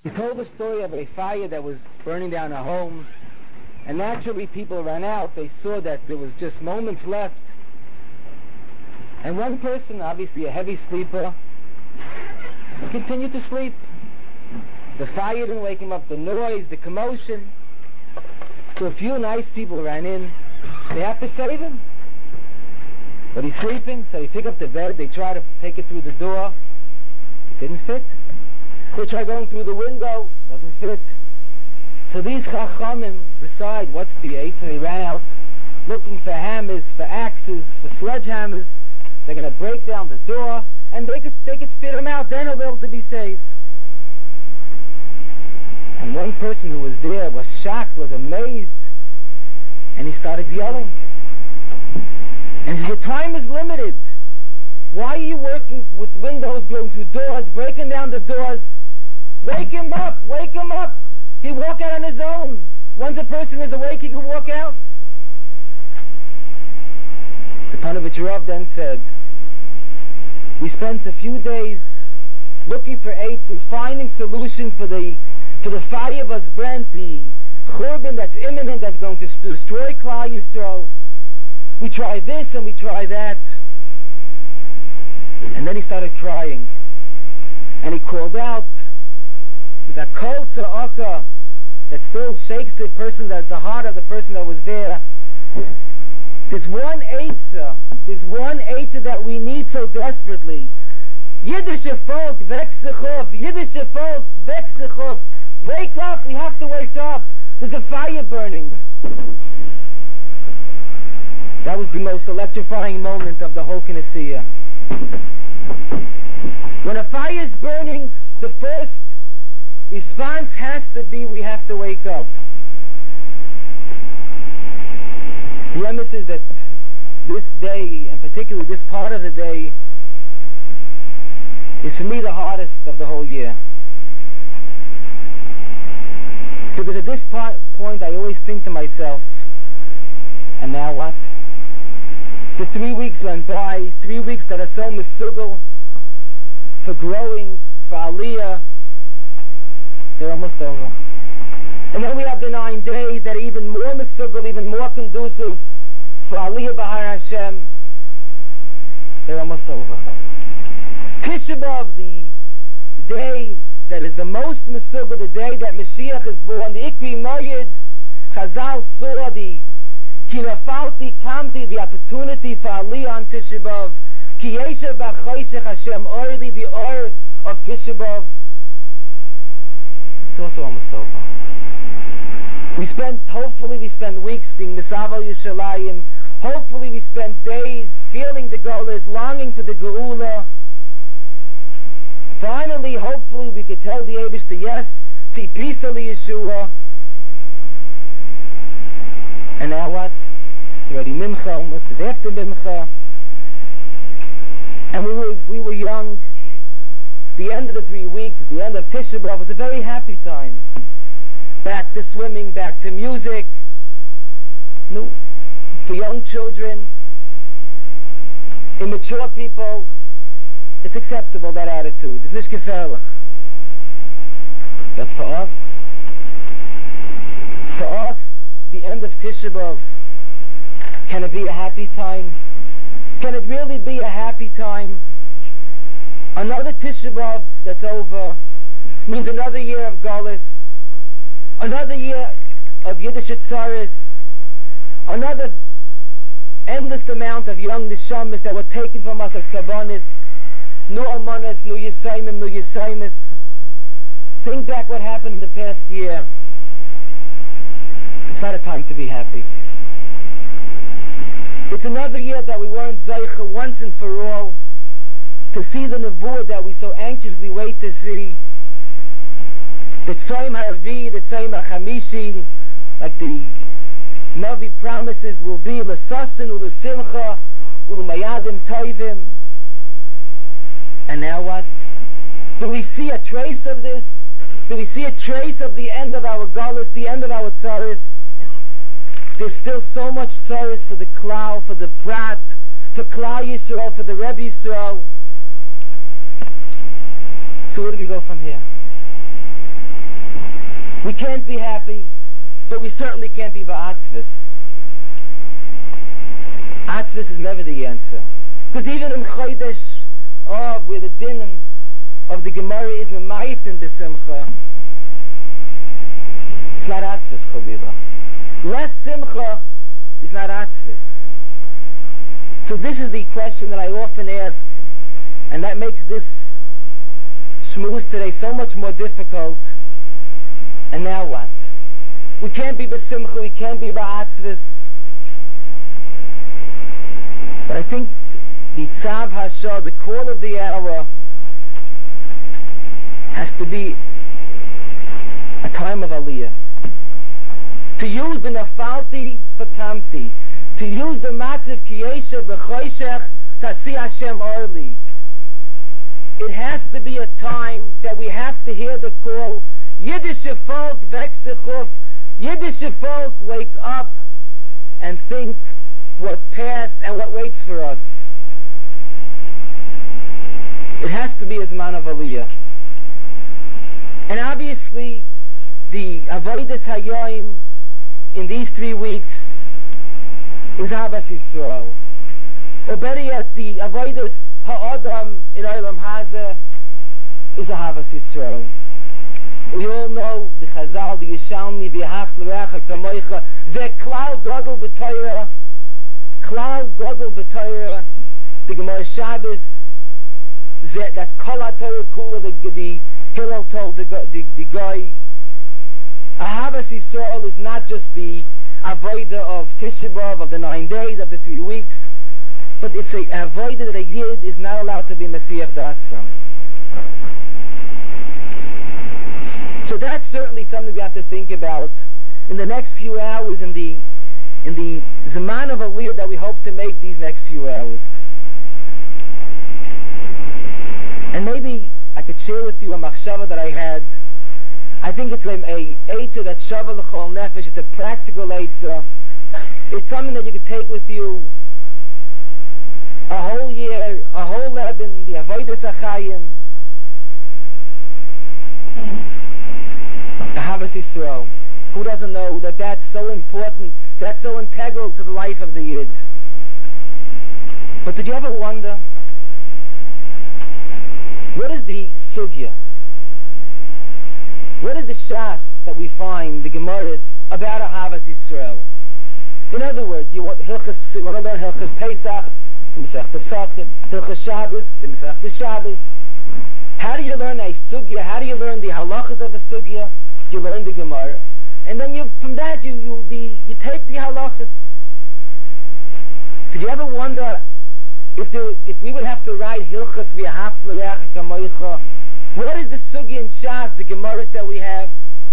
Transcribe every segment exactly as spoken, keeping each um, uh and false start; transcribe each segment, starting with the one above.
He told the story of a fire that was burning down a home, and naturally people ran out. They saw that there was just moments left, and one person, obviously a heavy sleeper, continued to sleep. The fire didn't wake him up, the noise, the commotion. So a few nice people ran in. They have to save him, but he's sleeping, so they pick up the bed. They try to take it through the door. It didn't fit. They try going through the window. Doesn't fit. So these chachamim decide what's the eight, and they ran out looking for hammers, for axes, for sledgehammers. They're going to break down the door, and they could, they could fit him out. Then he'll be able to be saved. And one person who was there was shocked, was amazed, and he started yelling. And your time is limited. Why are you working with windows, going through doors, breaking down the doors? Wake him up! Wake him up! He'll walk out on his own. Once a person is awake, he can walk out. The Panovich Rav then said, we spent a few days looking for eight, finding solutions for the for the fire was burnt, the churban that's imminent, that's going to destroy Klal Yisrael. We try this and we try that. And then he started crying. And he called out with a kol tza'aka that still shakes the person, that the heart of the person that was there. There's one eitzah, there's one eitzah that we need so desperately. Yiddische folk, wek sich auf. Yiddische folk, wek sich auf. Wake up, we have to wake up. There's a fire burning. That was the most electrifying moment of the whole Knesset. When a fire is burning, the first response has to be, we have to wake up. The emphasis is that this day, and particularly this part of the day, is for me the hardest of the whole year. Because at this part, point I always think to myself, and now what? The three weeks went by, three weeks that are so mesugal for growing, for aliyah, they're almost over. And then we have the nine days that are even more mesugal, even more conducive for aliyah b'har Hashem. They're almost over. Tisha B'Av, the day that is the most mesugal, the day that Mashiach is born, the Ikri Moyed, Chazal saw the Kinafalti Kamti, the opportunity for Aliyah on Tisha B'Av, Ki Yesha B'Choshech Hashem Orli, the Or of Tisha B'Av. It's also almost over. We spend, hopefully we spend weeks being Misaval Yushalayim. Hopefully we spend days feeling the Golus, longing for the Geula. Finally, hopefully we could tell the Eibush to yes, see peace of Yeshua. And now what? It's already Mincha, almost after Mincha. And we were we were young. The end of the three weeks, the end of Tisha B'Av was a very happy time. Back to swimming, back to music. No, for young children, immature people, it's acceptable, that attitude. It's nicht gefährlich. But for us, for us, the end of Tisha B'Av, can it be a happy time? Can it really be a happy time? Another Tisha B'Av that's over means another year of Golus, another year of Yiddish Tzaris, another endless amount of young neshamas that were taken from us as Kabbanis. Nu Amanas, Nu Yisaimim, Nu Yisaimis. Think back what happened in the past year. It's not a time to be happy. It's another year that we weren't Zaycha once and for all to see the Nevuah that we so anxiously wait to see. The Tzayim HaRavi, the Tzayim HaChamishi, like the Navi promises, will be L'sasin, U'L'simcha, U'L'mayadim Toivim. And now what? Do we see a trace of this? Do we see a trace of the end of our Golus, the end of our Tzaris? There's still so much Tzaris for the Klal, for the Prat, for Klal Yisrael, for the Rebbe Yisrael. So where do we go from here? We can't be happy, but we certainly can't be ba'atzvis. Atzvis is never the answer. Because even in Chodesh Av, where the din of the Gemara is Memaytin b'simcha, it's not Atzvis, Chavila. Less simcha is not Atzvis. So this is the question that I often ask, and that makes this shmooze today so much more difficult. And now what? We can't be b'simcha, we can't be ba'atzvis. But I think the tzav hashah, the call of the hour, has to be a time of aliyah. To use the nafalti for kamti, to use the matziv kiyesha v'choshech tasi Hashem early. It has to be a time that we have to hear the call. Yiddish folk vexechuf, Yiddish folk wake up and think what passed and what waits for us. It has to be a zman of aliyah. And obviously, the avodas hayoim in these three weeks is Ahavas Yisrael. Or better yet, the avodas ha'adam in Olam Hazeh is Ahavas Yisrael. We all know the Chazal, the Yishalmi, the Ahavt l'reacha kamoicha, the Klal Gadol b'Torah, Klal Gadol b'Torah, the Gemara Shabbos, that Kol HaTorah Kula, the, the Hillel told the, the, the guy, Ahavas Yisrael is not just the avodah of Tisha B'Av, of the nine days, of the three weeks, but it's a avodah that a Yid is not allowed to be Mesiach Da'atzam. So that's certainly something we have to think about in the next few hours, in the in the Zaman of Aliyah that we hope to make these next few hours. And maybe I could share with you a machshava that I had. I think it's a eitzah that shava l'chol nefesh. It's a practical eitzah. It's something that you could take with you a whole year, a whole Leben, the avodas hachayim. Ahavas Yisrael. Who doesn't know that that's so important, that's so integral to the life of the Yid? But did you ever wonder, what is the sugya? What is the shas that we find, the Gemaras, about Ahavas Yisrael? In other words, you want, hilchas, you want to learn Hilchas Pesach, the Masech Pesachim, Hilchas Shabbos, the Masech Shabbos. How do you learn a sugya? How do you learn the halachas of a sugya? You learn the Gemara, and then you, from that, you you the you take the halachas. Did you ever wonder if there, if we would have to write hilchas v'ahavta l'reacha kamoicha? What is the sugya and shas, the Gemaras that we have?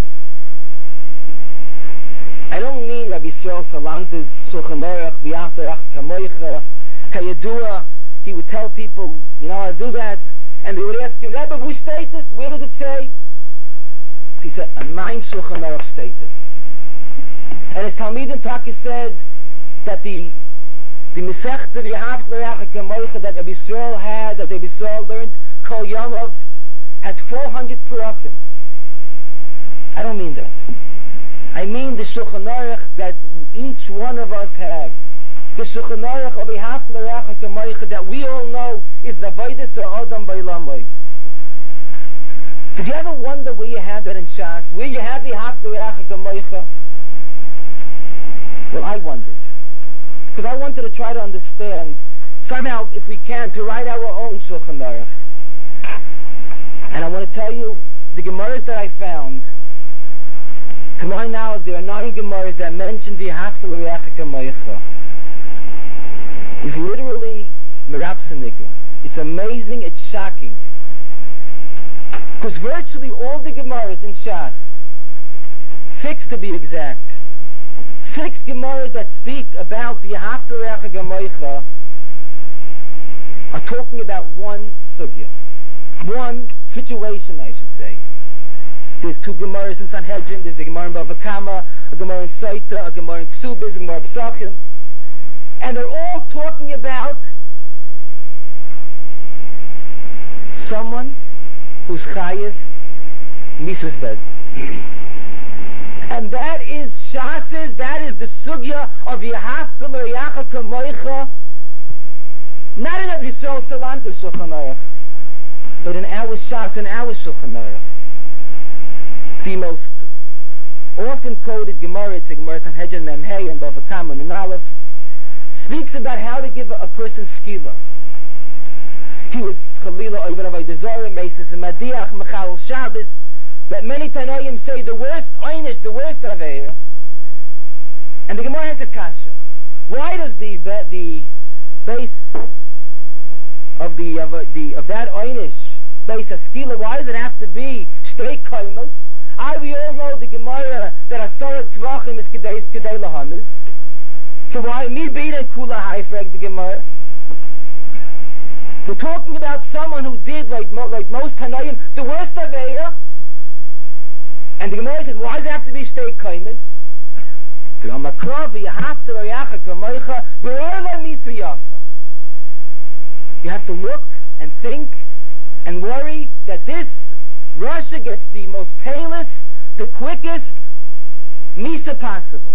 I don't mean Rabbi Yisrael Salanter's Shulchan Aruch v'ahavta l'reacha kamoicha. Kayadua, he would tell people, you know how to do that, and they would ask him, Rebbe, who status? Where does it say? He said, a mein Shulchan Aruch status. And his Talmidim Taki said that the the Masechta v'ahavta l'reacha kamoicha that Rabbi Yisrael had, that Rabbi Yisrael learned, Kol Yamav, had four hundred parakim. I don't mean that. I mean the Shulchan Aruch that each one of us have. The Shulchan Aruch of v'ahavta l'reacha kamoicha that we all know is the avodas ha'adam b'olamai. Did you ever wonder where you have that in Shas? Where you have the v'ahavta l'reacha kamoicha? Well, I wondered. Because I wanted to try to understand, somehow, if we can, to write our own Shulchan Aruch. And I want to tell you, the Gemaras that I found, to my knowledge, there are nine Gemaras that mention the v'ahavta l'reacha kamoicha. It's literally merapseniga. It's amazing, it's shocking. Because virtually all the Gemaras in Shas, six to be exact, six Gemaras that speak about the v'ahavta l'reacha kamoicha are talking about one sugya, one situation, I should say. There's two Gemaras in Sanhedrin. There's a Gemara in Bava Kama, a Gemara in Saita, a Gemara in Ksubis, a Gemara in Pesachim, and they're all talking about someone who's chayiv misas bed. And that is Shas's, that is the sugya of Yehavta l'Reyacha Kamoicha, not in every Yisrael Salanter Shulchan Aruch, but in our Shas, in our Shulchan Aruch. The most often quoted Gemara, it's a Gemara Sanhedrin Mem Hey and Bava Kama and Aleph, speaks about how to give a, a person skila. He was Chalila Oivan Avodah Zarah, Mesis and Madiach, Mechal Shabbos, that many Tanoim say the worst Einish, the worst Aveira. And the Gemara has a kasha. Why does the the base of the of, uh, the of that Einish base a skila? Why does it have to be straight kaimas? I we all know the Gemara that Asara Tvachim is Kedei Kedei Lahamis. So why me beat and Kula Haifreg the Gemara? We're talking about someone who did like mo- like most Tanoim the worst Aveira. And the Gemara says, why does it have to be straight kaimas? You have to look and think and worry that this Russia gets the most painless, the quickest misa possible.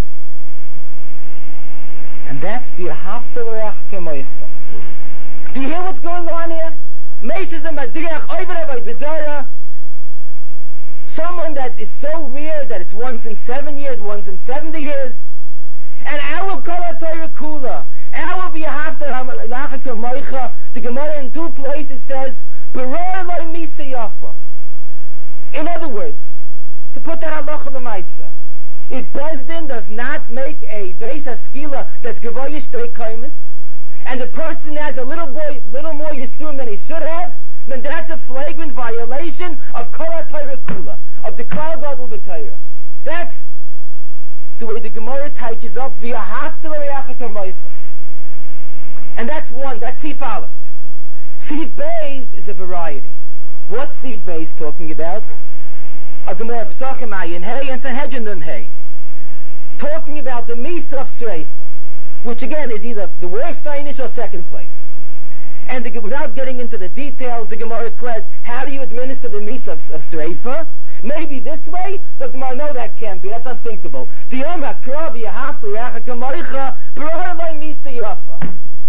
And that's the Yehavta l'Reyacha Kamoicha. Do you hear what's going on here? Meishes and Madriach, Oiver Avodah Zarah. Someone that is so rare that it's once in seven years, once in seventy years. And our Kol HaTorah Kula, our Yehavta l'Reyacha Kamoicha, the Gemara in two places says, Beror lo misa yafa. In other words, to put that halacha l'maisa, if Bezdin does not make a beis haskila that's gevoyish straight kaimis, and the person has a little boy, little more yisur than he should have, then that's a flagrant violation of Kol HaTorah Kula, of the Klal Gadol B'Torah. That's the way the Gemara touches up via Yehavta l'Reyacha Kamoicha. And that's one, that's Sif Aleph. Sif Beis is a variety. What's Sif Beis talking about? A Gemara Pesachim Ayin Hey and Sanhedrin Nun Hey. Talking about the Misa of Sreifa, which again is either the worst Einish or second place. And the, without getting into the details, the Gemara declares, how do you administer the Misa of, of Sreifa? Maybe this way? The Gemara, no, that can't be. That's unthinkable. The Yom HaKrav Yehavta l'Reyacha Kamoicha Beror lo misa yafa.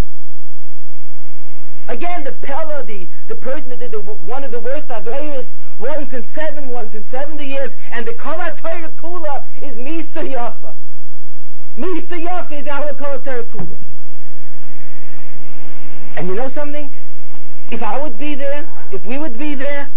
Again, the Pella, the, the person that did the, one of the worst Aveiros, once in seven, once in seventy years, and the Kol HaTorah Kula is Misa Yafa. Misa Yafa is our Kol HaTorah Kula. And you know something? If I would be there, if we would be there,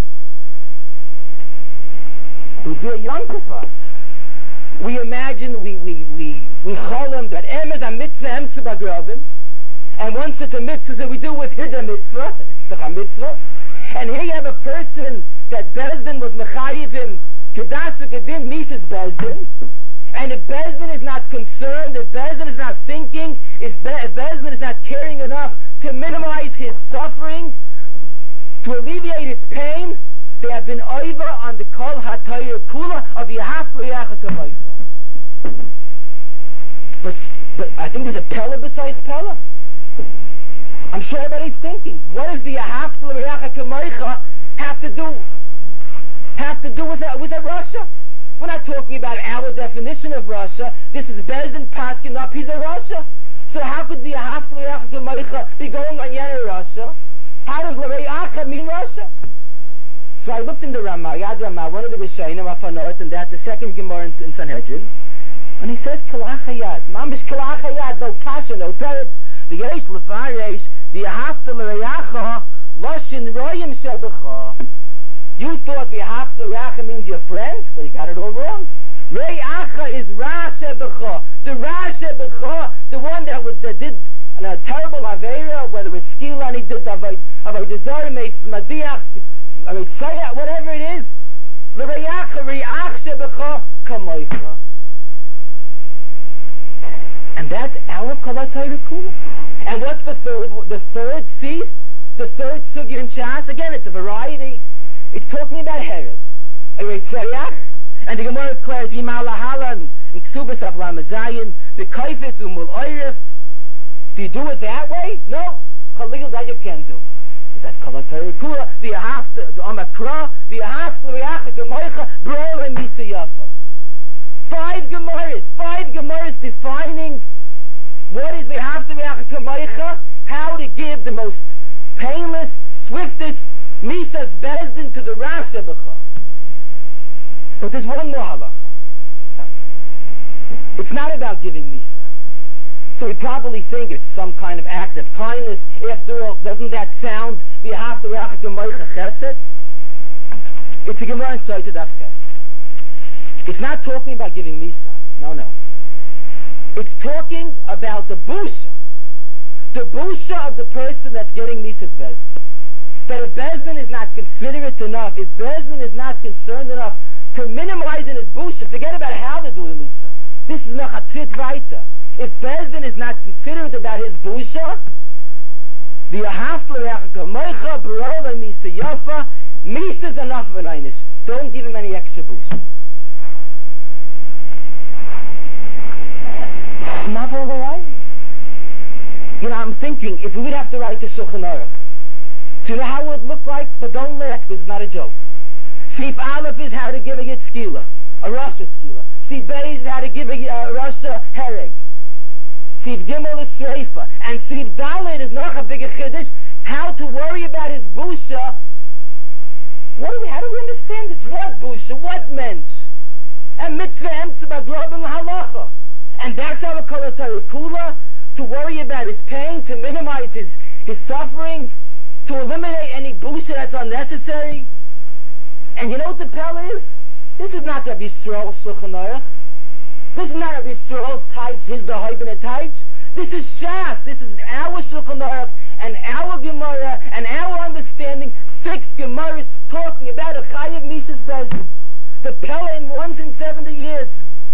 it would be a Yom Kippur. We imagine, we, we, we, we call them that Emes HaMitzvah Emtzu Bagrabim. And once it's a mitzvah, so we do with his a mitzvah, it's a mitzvah. And here you have a person that Bezdin was mechayiv him, Kedas Kedin Mises Bezdin. And if Bezdin is not concerned, if Bezdin is not thinking, if, Be- if Bezdin is not caring enough to minimize his suffering, to alleviate his pain, they have been over on the Kol HaTorah Kula of Yehavta l'Reyacha Kamoicha. But, but I think there's a Pella besides Pella. I'm sure everybody's thinking, what does the Yehavta l'Reyacha Kamoicha have to do have to do with a, with a Russia? We're not talking about our definition of Russia. This is Bezdin pasking up, he's a Russia. So how could the Yehavta l'Reyacha Kamoicha be going on Yana Russia? How does l'Reyacha mean Russia? So I looked in the Ramah, Yad Ramah, one of the Rishonim, Afanot, and that the second Gemara in, in Sanhedrin, and he says Kalach Hayad, Mamish Kalach Hayad, no kasha, no teretz. The Yesh Levaresh, the Yehavta l'Reyacha, Loshin Royim Shebecha. You thought the Yehavta l'Reyacha means your friend? Well, you got it all wrong. Reyacha is Ra Shebecha. The Ra Shebecha, the one that, was, that did a terrible Aveira, whether it's Skila, he did Avodah Zarah, Meis Madiach, whatever it is. The Reyacha, Reach Shebecha, Kamoicha. And that's our Kol HaTorah Kula. And what's the third? The third cease, the third sugya in Shas. Again, it's a variety. It's talking about Herod. And the Gemara declares Yimal Lahalan in Ksubas of Lamazayin, the Kaifetz Umul Oiref. Do you do it that way? No. Khalil, that you can't do. But that's Kol HaTorah Kula. The Yehavta, the Amakra, the Yehavta l'Reyacha Kamoicha, Beror lo misa yafa. Five Gemaras, five Gemaras defining what is V'ahavta V'reacha Kamoicha, how to give the most painless, swiftest Misas Bezdin to the Rasha B'cha. But there's one more halacha. It's not about giving Misa. So we probably think it's some kind of act of kindness. After all, doesn't that sound V'ahavta V'reacha Kamoicha Chesed? It's a Gemara in Sotah Daf Ches. It's not talking about giving Misa. No, no. It's talking about the busha. The busha of the person that's getting Misa's Bezdin. That if Bezdin is not considerate enough, if Bezdin is not concerned enough to minimize in his busha, forget about how to do the Misa. This is Mechatzit Vaita. If Bezdin is not considerate about his busha, V'ahavta V'reacha Kamoicha B'rova Misa Yafa, Misa is enough of an einish. Don't give him any extra busha. Not all the right. You know, I'm thinking, if we would have to write the Shulchan Aruch, do you know how it would look like? But don't laugh, because it's not a joke. Sif Aleph is how to give a Yit Skila, a Rasha Skila. Sif Beis is how to give a uh, Rasha Hereg. Sif Gimel is Sreifa. And Sif Dalet is noch a bigger Chiddush, how to worry about his busha. What do we, how do we understand this? What busha? What mensch? And mitzvah emtza b'glob and halacha. And that's how we call it Kula, to worry about his pain, to minimize his, his suffering, to eliminate any busha that's unnecessary. And you know what the pell is? This is not Rabbi Yisrael's Shulchan Aruch. This is not Rabbi Yisrael's Taich, his Behoibin Taich. This is Shas. This is our Shulchan Aruch and our Gemara and our understanding. Six Gemaras talking about a Chayiv Misas Bezdin. The pell in once in seventy years.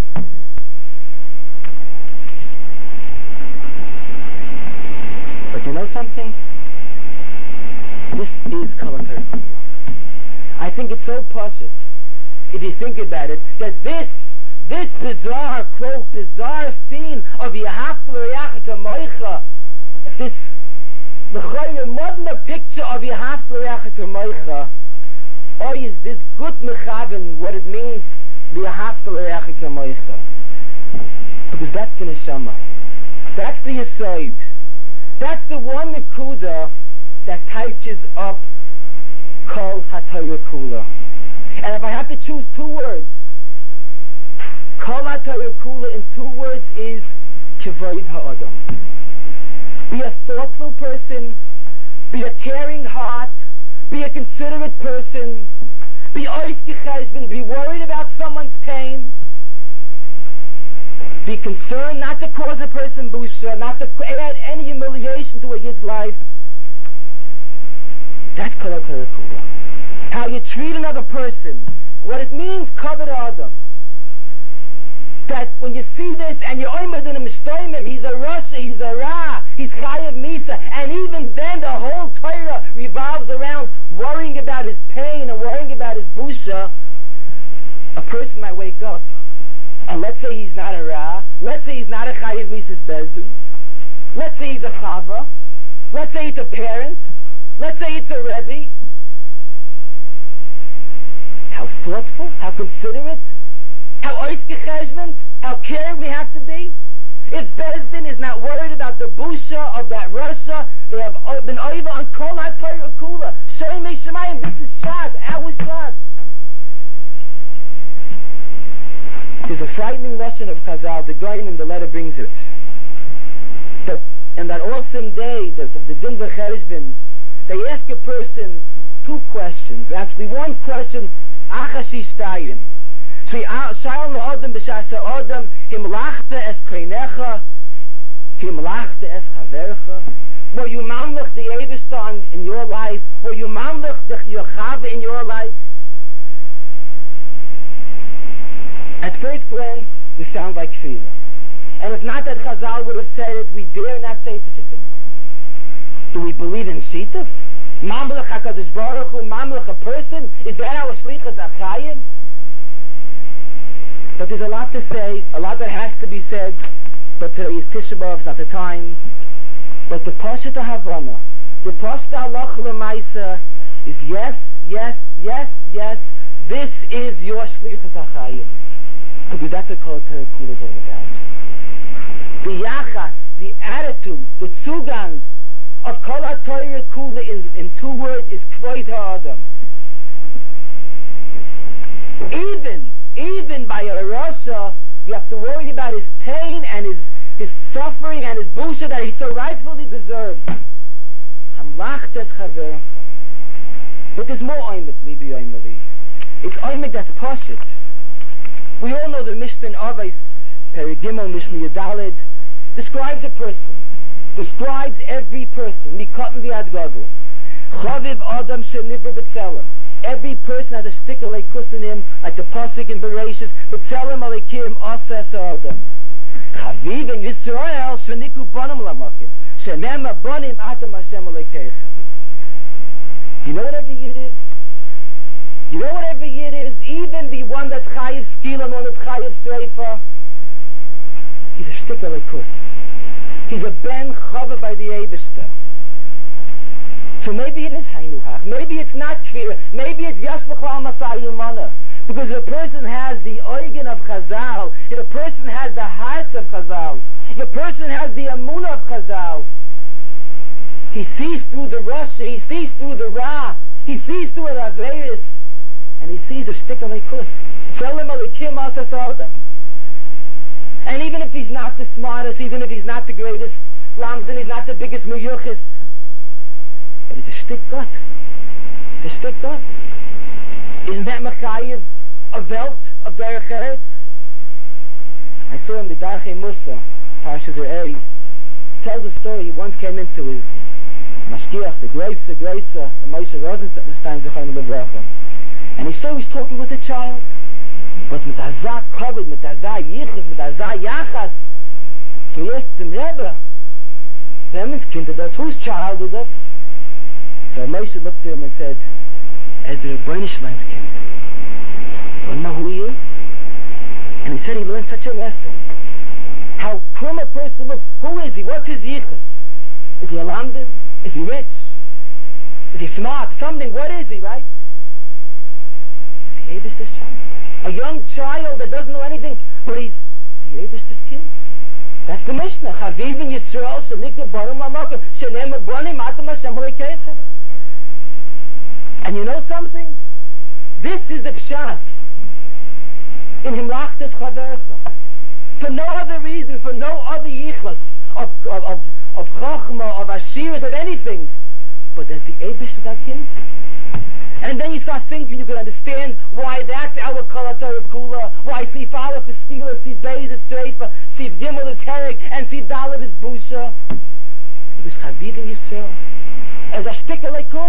But you know something? This is Kalatar. I think it's so poshut, if you think about it, that this, this bizarre quote, bizarre scene of V'ahavta V'reacha Kamoicha, this, the modern picture of V'ahavta V'reacha Kamoicha, or is this good mechaven what it means, V'ahavta V'reacha Kamoicha? Because that's the neshama. That's the yesod. That's the one nekuda that touches up Kol HaTorah Kula. And if I have to choose two words, Kol HaTorah Kula in two words is Kavod HaAdam. Be a thoughtful person, be a caring heart, be a considerate person, be ois gecheshbon, be worried about someone's pain, be concerned not to cause a person busha, not to add any humiliation to a yid's life. That's Kol HaTorah Kula. How you treat another person, what it means, Kavod Adam. That when you see this and you're oimed in a mishtoimim, he's a Rasha, he's a Ra, he's Chayav Misa, and even then the whole Torah revolves around worrying about his pain and worrying about his busha. A person might wake up, and let's say he's not a Ra, let's say he's not a Chayav Misa's Bezdin, let's say he's a Chava, let's say it's a parent, let's say it's a Rebbe. How thoughtful, how considerate, how ois gecheshbon, how caring we have to be. If Bezdin is not worried about the busha of that Rasha, they have been over on Kol HaTorah Kula. Shemei Shemayim, this is Shad, our Shad. There's a frightening lesson of Chazal, the Goyim in the letter brings it. That in that awesome day that of the Din V'Chereshbon, they ask a person two questions. Actually, one question, Achashi Shtayim. Sha'al La'odam B'Shasa Odam, Himlachta Es Kreinecha, Himlachta Es Chavercha. Were you mamlech the Eibishter in your life? Were you mamlech the Yochava in your life? At first glance, this sounds like Tefillah. And it's not that Chazal would have said it, we dare not say such a thing. Do we believe in Shituf? Mamlech HaKadosh Baruch Hu, mamlech a person? Is that our Shlichus Achayim? But there's a lot to say, a lot that has to be said, but today is Tisha B'Av, it's not the time. But the Pashat HaHavana, the Pashat HaLach L'Maisa is yes, yes, yes, yes, this is your Shlichus Achayim. Because that's what Kol Torah Kula is all about. The yachas, the attitude, the zugang of Kol Torah Kula in, in two words is Kvod HaAdam. Even, even by a Rasha, you have to worry about his pain and his, his suffering and his busha that he so rightfully deserves. Hamlachtes chaver. But there's more oimet, libi oimeli. It's oimet that's poshut. We all know the Mishnah Avos, Perigimel, Mishnah Yadalid, describes a person, describes every person, Mikotan Viad Gadol. Chaviv Adam Shenivra B'Tzelem. Every person has a stick of leikus in him, like the pasuk in Bereshis, B'Tzelem Alekim Asas Adam. Chaviv in Yisrael Sheniku Bonim Lamakim. Shenem Abonim Atam Hashem Alekeichem. You know what every yid is? You know what every yid is? Even the one that's Chayiv Skila and one that's Chayiv Sreifa. He's a stick of leikus. He's a ben chava by the Eibishter. So maybe it is Hainuhach, maybe it's not Kfir, maybe it's Yash B'Chal Masai Yumana. Because if a person has the organ of Chazal, if a person has the heart of Chazal, if a person has the Amunah of Chazal, he sees through the Rasha, he sees through the Ra, he sees through the Averis, and he sees a stick of Leikus. Tzelem Alikim Asas Adam. And even if he's not the smartest, even if he's not the greatest Lamzin, he's not the biggest Muyuchis, but it's a shtick gut. It's a shtick gut. Isn't that Machayev a Welt of Derech Eretz? I saw him the Darchei Musa, Parshas Re'ei, tells a story. He once came into his Mashgiach, the Greisa, Greisa, the Moshe Rosenstein, Zechon Levracha, and he saw he was talking with a child, but mit Hazah Kovid, mit Hazah Yichus, mit Hazah Yachas. So he asked him, Rebbe, Demon's kind of that, whose child is that? So Moshe looked at him and said, Ezra Brenishman's kind. Well, know who he is? And he said he learned such a lesson. How krum a person looks. Who is he? What's his yichus? Is he a lamdin? Is he rich? Is he smart? Something. What is he, right? Is he Eibishter's child? A young child that doesn't know anything, but he's the Eibishter's kid. That's the Mishnah. Chavivin Yisrael shenikra barim lamakim shenem abonim atam Hashem alekeichem. And you know something? This is the pshat in Himlachtes Chavercha. For no other reason, for no other yichus of of of, of chachma, of ashiras, of anything, but there's the Eibush of that king. And then you start thinking you can understand why that's our Kol Torah Kula, why Sif Aleph is Stila, Sif Beis is Streifa, Sif Gimel is Herek, and Sif Dalet is Busha. Because Chaviv in Yisrael, as a shtick of leikus,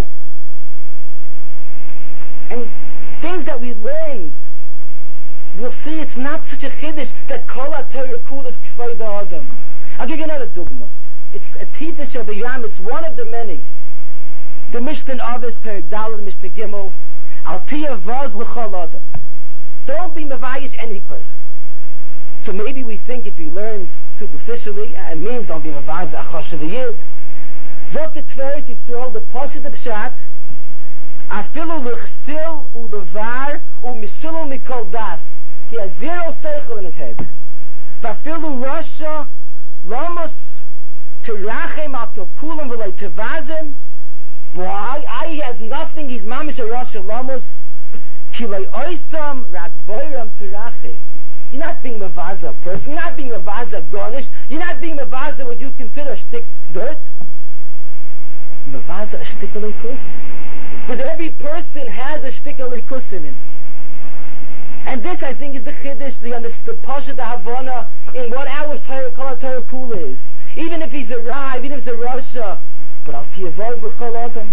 and things that we learn, we'll see it's not such a chiddush that Kol Torah Kula is Kvod HaAdam. I'll give you another dogma. It's a Tita Shabbayam, it's one of the many. The Mishnah Avos Perek Daled Mishnah Gimel Al Tia Vaz L'Chol Adam. Don't be mevayish any person. So maybe we think if he learns superficially, it means don't be mevayish the Achosh of the Yid. Zot the Tveres Yisrael the Poshet the Pshat Afilu L'Chsil U'Levar U'Misilu Mikol Das. He has zero seichel in his head. Vafilu Rasha Lamos Tirachem Al Tokulam V'Lei Tevazim. Why? I has nothing. He's mamish a Rosh Hashanah. Kilei oisam ragboiram tirache. You're not being mevaza person. You're not being mevaza garnish. You're not being mevaza what you consider a stick dirt. Mevaza a stick of leikus. Because every person has a stick of leikus in him. And this, I think, is the chiddush, the the pasha, the havana in what our Torah Kol Torah Kula is. Even if he's a Ra, even if he's a Rasha. But I'll see a voice with Kol Adam.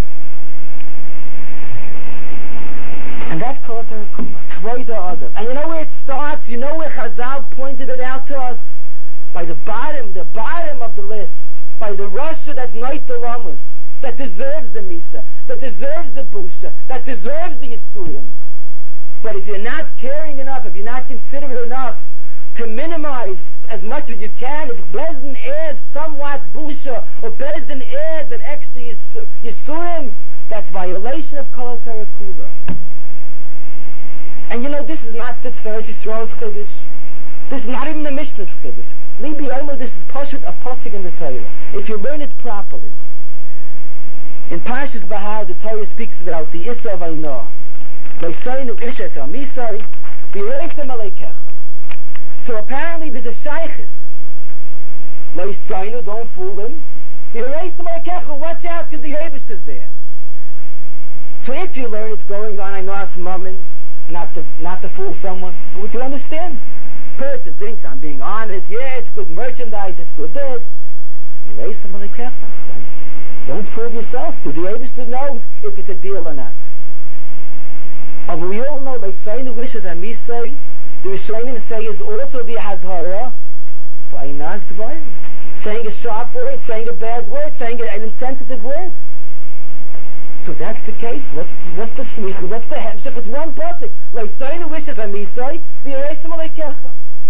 And that's Kol Torah Kula, Kvod HaAdam. And you know where it starts? You know where Chazal pointed it out to us? By the bottom, the bottom of the list. By the Rasha that's Noit the Lamas, that deserves the Misa, that deserves the Busha, that deserves the Yisurim. But if you're not caring enough, if you're not considerate enough to minimize as much as you can, if Bezdin adds somewhat busha, or Bezdin adds an extra yisurim, that's violation of Kol Torah Kula. And you know, this is not the Tferes Yisrael's Chiddush. This is not even the Mishnah's Chiddush. Libi Omer, this is Pashut, a Pasuk in the Torah. If you learn it properly. In Parshas Bahar, the Torah speaks about the Issa of Ainah. Leisainu Isha Tel Misai, V'Reisem Aleikecha. So apparently there's a Shaykhis. Leisainu, don't fool him. V'Reisem Aleikecha, watch out because the Eibush is there. So if you learn it's going on Ainah's moment, not to not to fool someone, would you understand? Person thinks I'm being honest, yeah, it's good merchandise, it's good this. V'Reisem Aleikecha. Don't fool yourself. The Eibush knows if it's a deal or not. And we all know they say the wishes and me say the Rishonim say is also the Hazhara for Einah's Dvarim. Saying a sharp word, saying a bad word, saying an insensitive word. So that's the case. What's what's the smicha? What's the hemshech? It's one pasuk. They say the wishes and me say the Eresim Aleikecha.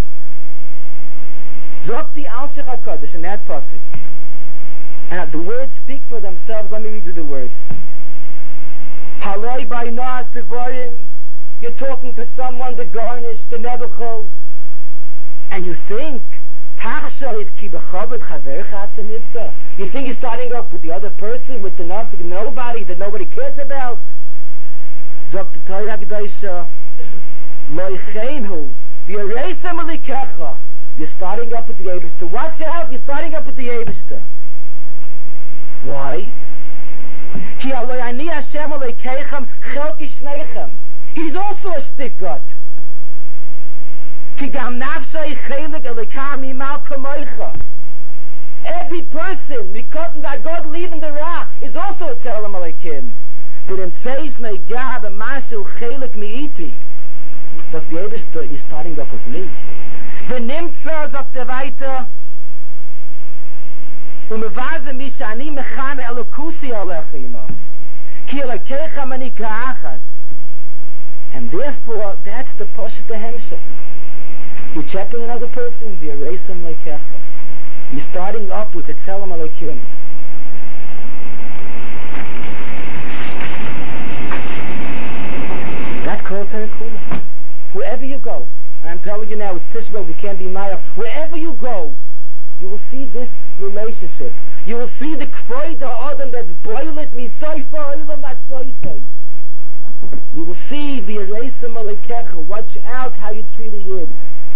Drop the Al Shech HaKadosh in that pasuk. And the words speak for themselves. Let me read you the words. Haloi by Nas Devarim. You're talking to someone, the garnish, the Nebuchol, and you think Tachshal is ki bechavod chavercha at the mitzvah. You think you're starting off with the other person, with the nobody that nobody cares about. Zok the Torah G'daisha loicheinu v'yareisem alikecha. You're starting up with the Eibishter. Watch out! You're starting up with the Eibishter. Why? He's also a stick gut. Every person, that God leaving the Ra, is also a Tzelem Alekim. But in Tzeis Negab and Mashu Chelik Mi'iti, that the Eibishter, you're starting up with me. The Nimtzer, sagt er weiter, and therefore that's the Poshet Hemshech. You're checking another person, the Eresim Leikecha. You're starting up with the Tzelem Alekim. That's called Terakula. Wherever you go, and I'm telling you now, it's Tishbel, you can't be Maya. Wherever you go, you will see this relationship. You will see the kvoid Adam that's boilet me soifa oilam at soifa. You will see the Eresim Aleikecha. Watch out how you treat a yid.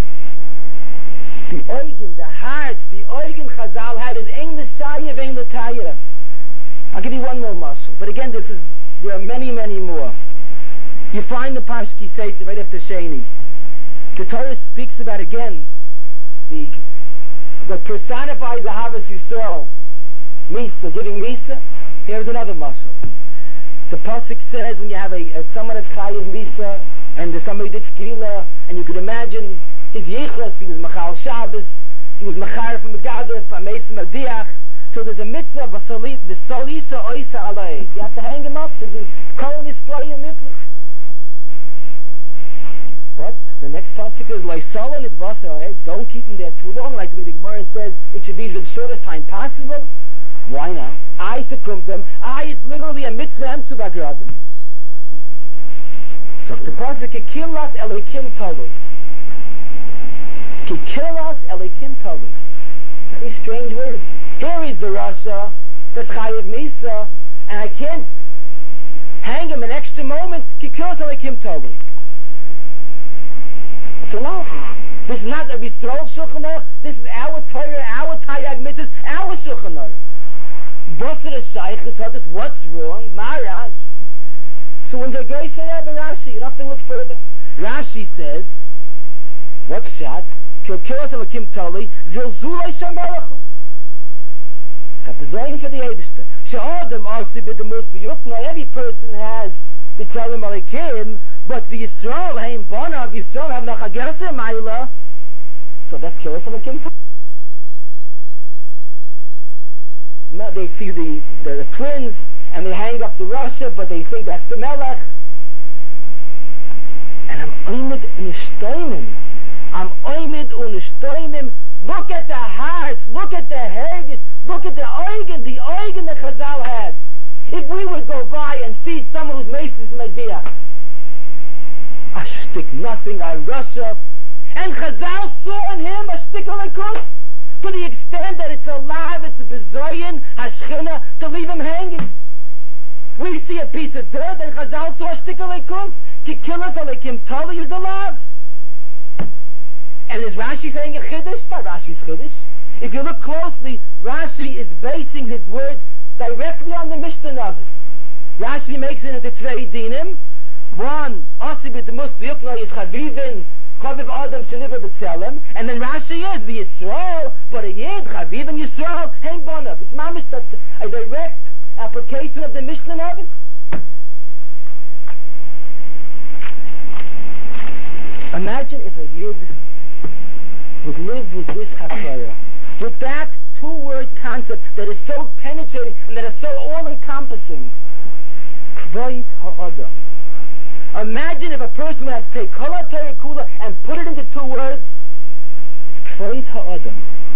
The oigen, the heart, the oigen Chazal had is ein l'shayev, ein l'tayra. I'll give you one more muscle, but again, this is there are many, many more. You find the Pashki Seitz right after Sheni. The Torah speaks about again the what personified the Havas Yisrael, Misa, giving Misa. Here's another muscle. The Pasuk says when you have a, a someone that's Chayiv Misa, and there's somebody that's Kila, and you could imagine his Yichus, he was Machal Shabbos, he was Machar from Megadef, Amesim Adiach. So there's a mitzvah, the Solisa Oisa Alei. You have to hang him up. There's a Kohen Yisrael Nipli. But the next pasuk is Leisalon it Vasa. Don't keep him there too long. Like the Gemara says, it should be the shortest time possible. Why not? I succumb them. I is literally a mitzvah emtzubagradim. So the pasuk Kikilat Elikim Talu. Kikilat Elikim Talu. Very strange words. Here is the Rasha that's Chayiv Misa, and I can't hang him an extra moment. Kikilat Elikim Talu. So no, this is not a Yisrael Shulchan Aruch. This is our Torah, our Tayyag Mitzvahs, our Shulchan Aruch. Boser a Shaykh told us what's wrong, Marash. So when the guy said that, Rashi, you don't have to look further. Rashi says, what's shot? Kilkilas Elakim Tali, Zilzulay Shamarachu. Got the Zoyin for the Eibishter. She'odem Arsi B'demus B'yukna. Every person has the Tzelem Alekim. But the Yisrael, Haim Bonav, Yisrael have noch a Gerser Maila. So that's Kilos Alekim. They see the, the, the twins, and they hang up the Russia, but they think that's the Melech. And I'm oimid unishtoimim. I'm oimid unishtoimim. Look at the hearts, look at the hergish, look at the oigen, the oigen that Chazal had. If we would go by and see someone who's Mason Mediyah, a shtick nothing, a Russia. And Chazal saw in him a shtick Elikut to the extent that it's alive, it's a bezoyin, Hashchina, to leave him hanging. We see a piece of dirt and Chazal saw a shtick Elikut. Kikilas Elikim Tali is alive. And is Rashi saying a Chiddush? Not Rashi's Chiddush. If you look closely, Rashi is basing his words directly on the Mishnah Navis. Rashi makes it into Tvei Dinim. One, Osibit the Musli is Chavivin, Chaviv Adam Sheniva B'Tzelem, and then Rashi is the Yisrael, but a Yid, Chavivin Yisrael, Hein Bonav. It's mamish that a direct application of the Mishnah Navis. Imagine if a Yid would live with this Haftarah, with that two-word concept that is so penetrating and that is so all-encompassing. Kvod ha'adam. Imagine if a person would have to take Kol HaTorah Kula and put it into two words. Kvod ha'adam.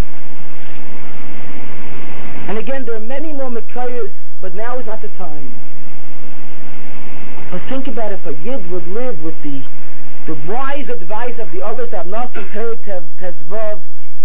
And again, there are many more Mekayos, but now is not the time. But think about if a Yid would live with the the wise advice of the others of Nasim Perik Tezvav.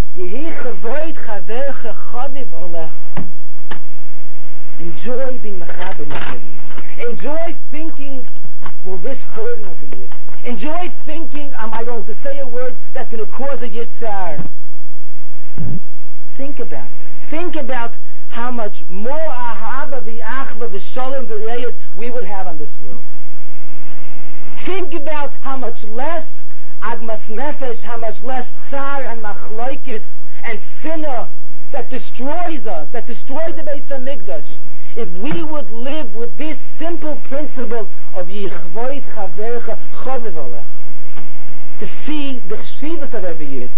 Enjoy being mechaber macharim. Enjoy thinking, will this burden of the Yid? Enjoy thinking, am I going to say a word that's going to cause a yitzar? Think about it. Think about how much more ahava v'achva v'shalom v'reyes we would have on this world. Think about how much less agmas nefesh, how much less tsar and machloikis and sinner that destroys us, that destroys the Beit HaMikdash. If we would live with this simple principle of yichvoid chavercha choviv olech, to see the chshivas of every Yid.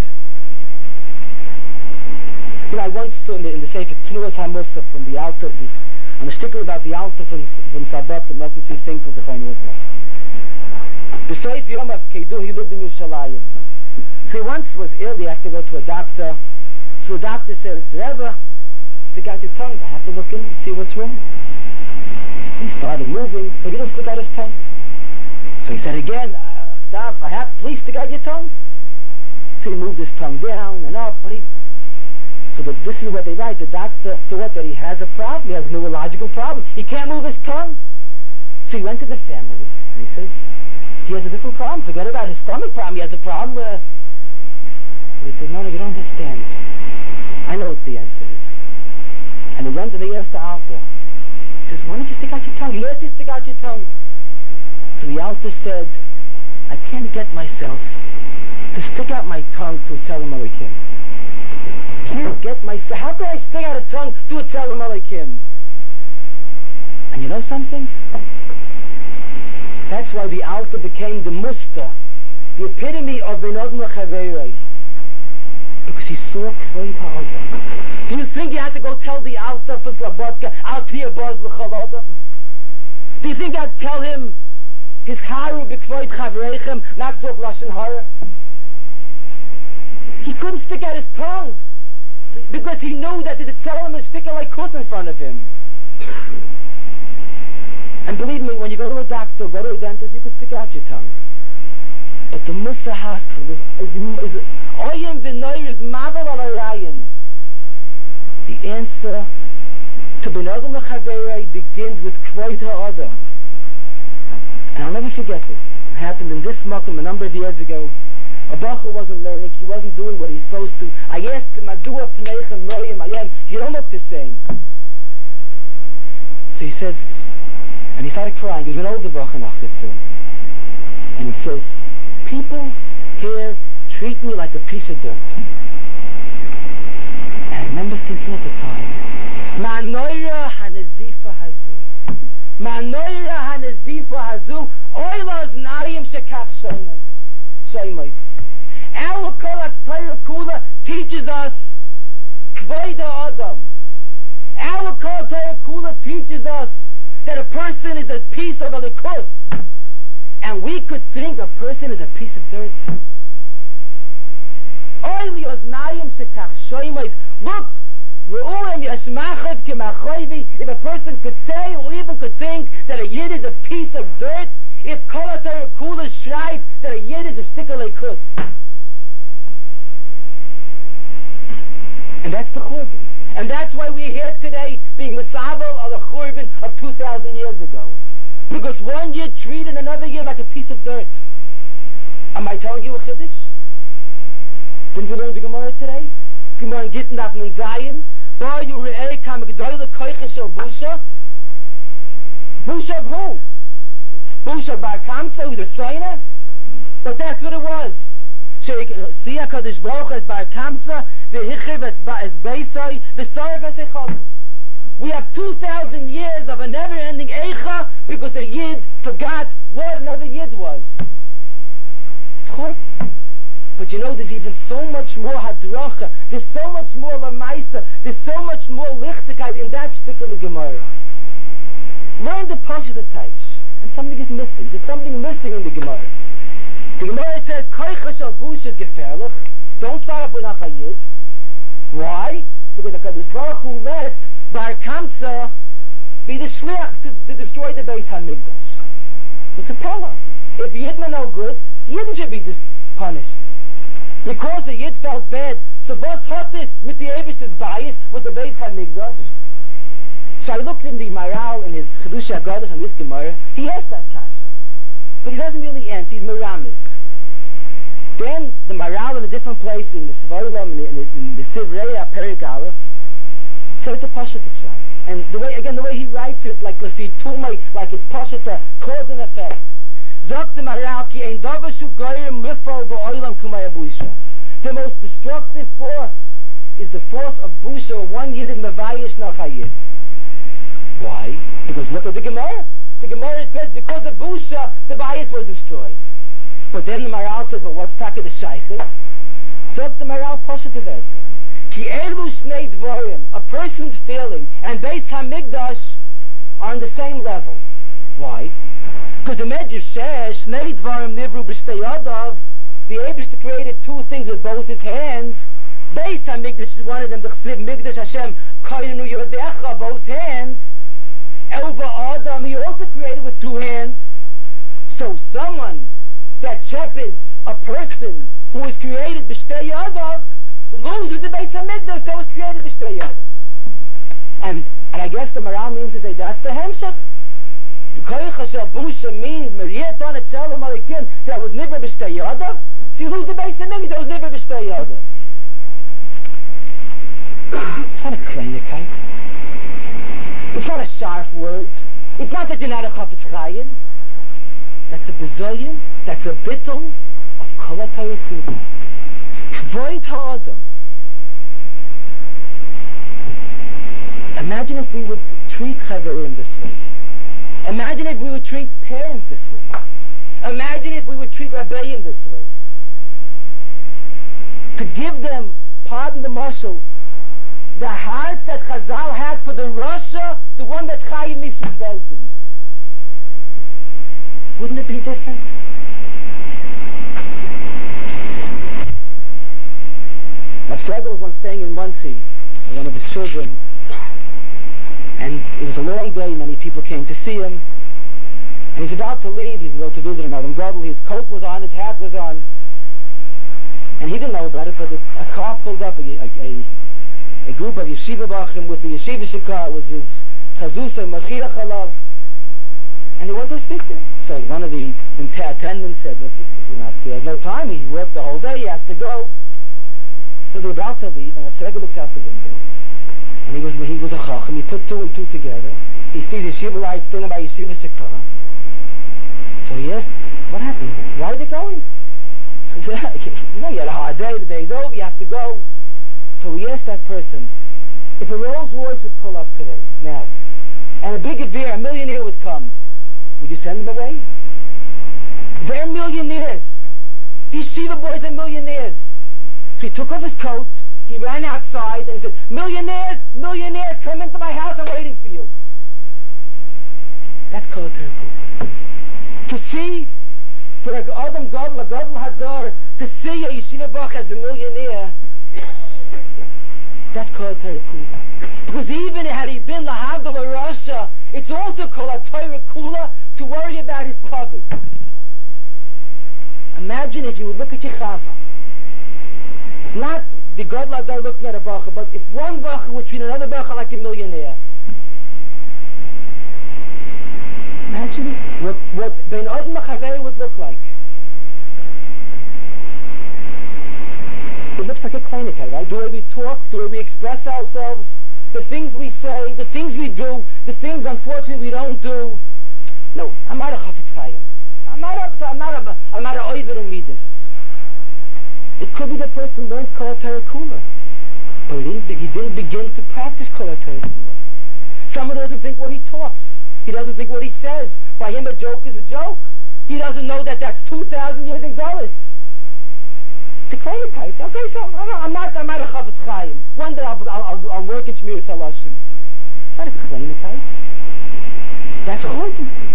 You know, I once saw in the, in the Sefer Tnuas HaMusaf from the Alta, I'm a stickler about the Alta from, from Sabbat, that mustn't see Finkel to find out. B'Seif Yom of Keidu, he lived in Yerushalayim. So he once was ill, he had to go to a doctor. So the doctor says, Rebbe, stick out your tongue, I have to look in and see what's wrong. He started moving, so he didn't stick out his tongue. So he said again, uh, stop, I have, please stick out your tongue. So he moved his tongue down and up, but he... So the, this is what they write, the doctor thought that he has a problem, he has a neurological problem. He can't move his tongue. So he went to the family, and he says, he has a different problem. Forget about his stomach problem. He has a problem. Uh, he said, no, no, you don't understand. I know what the answer is. And he went to the Alta. He says, why don't you stick out your tongue? He asked you to stick out your tongue. So the Alta said, I can't get myself to stick out my tongue to Tzelem Aleichem. Can't get myself. How can I stick out a tongue to a Tzelem Aleichem? And you know something? That's why the Alta became the Musta, the epitome of Benod Mechaverei, because he saw Kvod ha'adam. Do you think he had to go tell the Alta for Slobodka, Al Tia Boz L'chol Adam? Do you think I'd tell him his Haru B'Kvod Chavereichem, not Zok Lashon Hara? He couldn't stick out his tongue because he knew that the Tzelem is sticking like kuss in front of him. And believe me, when you go to a doctor, go to a dentist, you can stick out your tongue. But the Musa Haskell is Oyim V'Noir is Mavel Al-Arayin. The answer to Benodem L'Chaverei begins with Kvod ha'adam. And I'll never forget this. It happened in this Makom a number of years ago. A Bacher wasn't learning, he wasn't doing what he's supposed to. I asked him, Adua Pneichem Noyim Ayem, you don't look the same. So he says, and he started crying. He was an older Bacher Nachritzah. And he says, people here treat me like a piece of dirt. And I remember thinking at the time, Ma'anoira hanezifa hazu. Ma'anoira hanezifa hazu. Oila znayim shekach shoymay. Our Kol HaTorah Kula teaches us Kvod ha'adam. Our Kol HaTorah Kula teaches us that a person is a piece of a likus, and we could think a person is a piece of dirt. Look, if a person could say or even could think that a Yid is a piece of dirt, if Kol HaTorah Kula schreibt that a Yid is a stickle kus. And that's the Churban. And that's why we're here today being Misabel of the Churban of two thousand years ago. Because one Yid treated another Yid like a piece of dirt. Am I telling you a Chiddush? Didn't you learn the Gemara today? Gemara in Gittin Daf Nun Zayin. Ba yu re'ei kam g'doyle koiche shel busha. Busha of who? Busha bar Kamsa, with the Seiner? But that's what it was. See HaKadosh Baruch as bar Kamsa, v'hichiv as Beisai, v'sarif as Echol. We have two thousand years of a never-ending Eicha because a Yid forgot what another Yid was. But you know, there's even so much more Hadracha, there's so much more Lamaisa, there's so much more Lichtigkeit in that particular Gemara. Learn the Pasha the Taich, and something is missing. There's something missing in the Gemara. The Gemara says, Koicha shel busha gefährlich. Don't start up with Achayid. Why? Because the Kadosh Baruch Hu let Bar Kamsa be the shliach to, to destroy the Beis HaMikdash. It's a pella. If Yid are no good, Yid should be dis- punished. Because the Yid felt bad, so what's hot this with the Eibish's bias with the Beis HaMikdash? So I looked in the Maral in his Chedush HaGadosh on this Gemara. He asked that kasha, but he doesn't really answer. He's Meramis. Then the Maral in a different place in the Svarulam in the, in the, in the Sivreya Perik Aleph said it's a Pashata shot. And the way again the way he writes it like Lefi Tumay, like it's Pashata, cause and effect. Zok the Maral ki ein davar shu goyim lifol ba'olam kumay abusha. The most destructive force is the force of busha, one Yid in the Vayish Nachayid. Why? Because look at the Gemara. The Gemara says because of busha, the Bayis was destroyed. But then the Maral says, well, what's taka the Shaykhis? So the Maral Pasha Teverka. Ki elu shnei dvorim, a person's feeling, and Beis HaMikdash are on the same level. Why? Because the Medrash says, shnei dvorim nivru b'shtei yadav, the Eibishter created two things with both his hands. Beis HaMikdash is one of them, the Chsiv Mikdash Hashem, koyenu yodecha, both hands. Elva Adam, he also created with two hands. So someone that chepes a person who was created b'shtei yadav loses the Beis HaMikdash that was created b'shtei yadav. And and I guess the Maral means to say that's the hemshach. Koicha shel busha means meriyet on etzel ha'malikim that was never b'shtei yadav. So you lose the Beis HaMikdash that was never b'shtei yadav. It's not a kleinigkeit. It's not a sharp word. It's not that you're not a chafetz chayin. That's a bezillion. That's a bittul of Kol HaTorah Kula. Kvoid ha'adam. Imagine if we would treat chaverim this way. Imagine if we would treat parents this way. Imagine if we would treat rabbeim this way. To give them, pardon the marshal, the heart that Chazal had for the Rasha, the one that Chaim Mises felt in. Wouldn't it be different? Mafsego was once staying in Monsey, one of his children, and it was a long day, many people came to see him, and he's about to leave, he's about to visit another Gadol, his coat was on, his hat was on, and he didn't know about it, but a car pulled up, a, a, a a group of yeshiva bachim with the yeshiva shikar, was his chazusa, machira chalav, and he wanted to speak to him. So one of the attendants said, listen, he's not, he has no time, he worked the whole day, he has to go. So they're about to leave, and a Sega looks out the window, and he was he was a chacham, he put two and two together, he sees yeshiva lights standing by yeshiva shikar. So he asked, what happened? Why are they going? He said, you know, you had a hard day, the day's over, you have to go. So we asked that person, if a Rolls Royce would pull up today, now, and a big Avir, a millionaire would come, would you send them away? They're millionaires. These Shiva boys are millionaires. So he took off his coat, he ran outside, and he said, millionaires, millionaires, come into my house, I'm waiting for you. That's Kol HaTorah. To see, for a Adam Gadol, a Gadol Hadar, to see a Yeshiva Bach as a millionaire, That's called Torah Kula. Because even had he been Lahavdol or Russia, it's also called a Torah Kula to worry about his covet. Imagine if you would look at your Chava. Not the God like they're looking at a bracha, but if one bracha would treat another bracha like a millionaire. Imagine what what Ben Adam Machaveri would look like. It looks like a Kleinigkeit, right? The way we talk, the way we express ourselves, the things we say, the things we do, the things unfortunately we don't do. No, I'm not a Chafetz Chaim. I'm not a, I'm not a, I'm not a Oiver in Midas. It could be the person learned Kol Torah Kula, but he didn't, he didn't begin to practice Kol Torah Kula. Someone doesn't think what he talks. He doesn't think what he says. By him, a joke is a joke. He doesn't know that that's two thousand years in Golis. The Kleinigkeit. Okay, so I'm not, I'm not a Chafetz Chaim. One day I'll, I'll, I'll work in Shmiras Halashon. Not a Kleinigkeit. That's hard.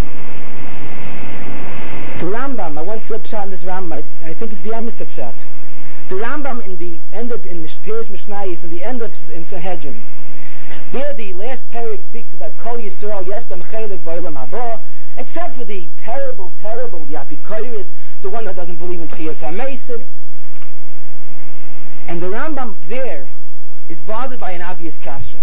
The Rambam, I once flip shot in this Rambam. I, I think it's the Amish shot. The Rambam in the end of in Pirush Mishnayos in the end of in Sanhedrin. There, the last parak speaks about Kol Yisrael Yeshem Chelik V'Olam Haba, except for the terrible, terrible the Apikoris, the one that doesn't believe in Tchiyas HaMesim. And the Rambam there is bothered by an obvious kasha.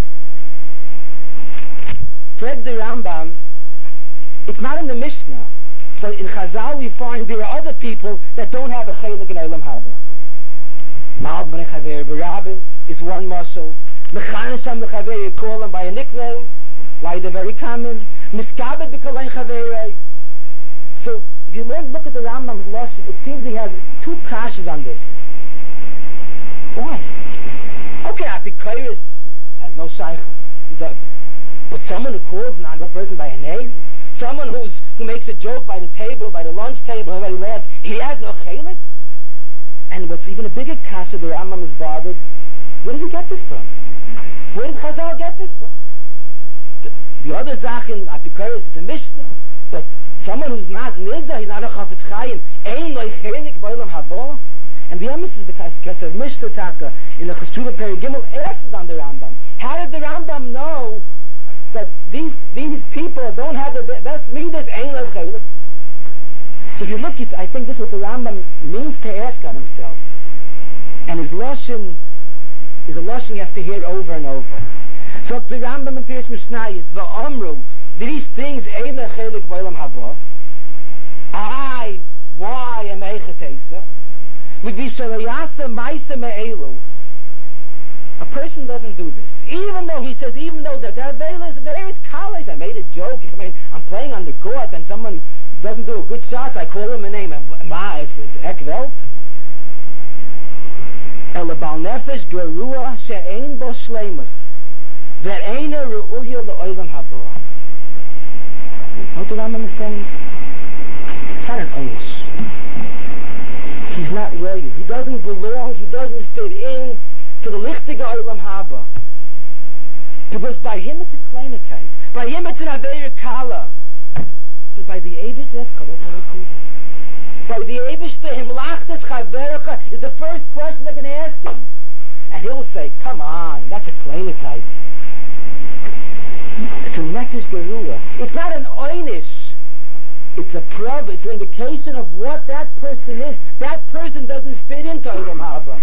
Fred the Rambam, it's not in the Mishnah, but in Chazal we find there are other people that don't have a chelik in Olam Haba. Ma'al b'nei Chaver b'Rabin is one mashal. Mechanesham l'Chaver, you call them by a nickname, why they're very common. Miskabed b'Kalein Chaverei. So if you learn, look at the Rambam's lesson, it seems he has two kashas on this. Why? Okay, Apikoris has no shaykhus. But someone who calls another person by a name, someone who's who makes a joke by the table, by the lunch table, everybody laughs, he has no chelik? And what's even a bigger kasha, the Rambam is bothered, where did he get this from? Where did Chazal get this from? The, the other zach in Apikoris is a Mishnah, but someone who's not Nizah, he's not a Chafetz Chaim, ain't no chelik b'olam haba. And the emes is the Kesef Mishnah Taka in the Cheshuva Peri Gimel asks on the Rambam. How did the Rambam know that these these people don't have the best midas? Ain't no chelik. So if you look, I think this is what the Rambam means to ask on himself. And his lashon is a lashon you have to hear over and over. So the Rambam in Pirush Mishnayos v'amru, these things ain't no chelik b'olam haba. I, why am I chetesa? A person doesn't do this. Even though he says, even though that there is, there is college, I made a joke, I mean, I'm playing on the court and someone doesn't do a good shot, I call him a name, Ma, it's Ekvelt. Ela bal nefesh gerua she'ein bo shleimus ve'eina ru'uya le'olam haba. What the Rambam is saying? It's not an Einish. He's not ready. He doesn't belong. He doesn't fit in to the lichtige Olam Haba. Because by him it's a Kleinigkeit. By him it's an Aveira Kala. But by the Eibush, that's Kala Kala Kula. By the Eibush, the Himlachtes Chavercha is the first question they're going to ask him. And he'll say, come on, that's a Kleinigkeit. It's a Nefesh Gerua. It's not an Einish. It's a prob, it's an indication of what that person is. That person doesn't fit into Olam Haba.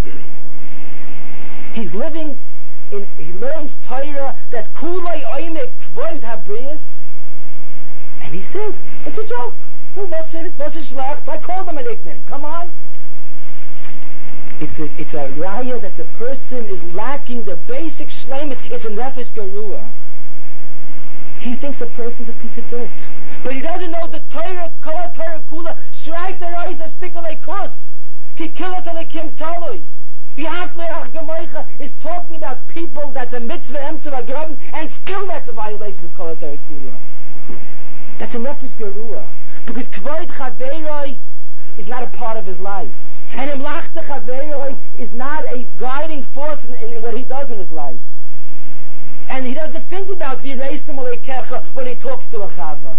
He's living in, he learns Torah that Kulei Oimek Kvoid Habrius, and he says, it's a joke. No, what's it? What's a shlach? I called him a nickname. Come on. It's a, it's a raya that the person is lacking the basic shleimus. It's a nefesh gerua. He thinks a person's a piece of dirt. But he doesn't know the Torah, Kol Torah Kula, Shrike the Reis, a stick of a kus. He kills on a Kim Talui. The Amplech Gemoicha is talking about people that's a mitzvah emtzah agraben, and still that's a violation of Kol Torah Kula. That's a nefesh gerua. Because Kvoid Chaveroi is not a part of his life. And Imlachte Chaveroi is not a guiding force in, in, in what he does in his life. And he doesn't think about the Reisim Aleikecha when he talks to a Chava.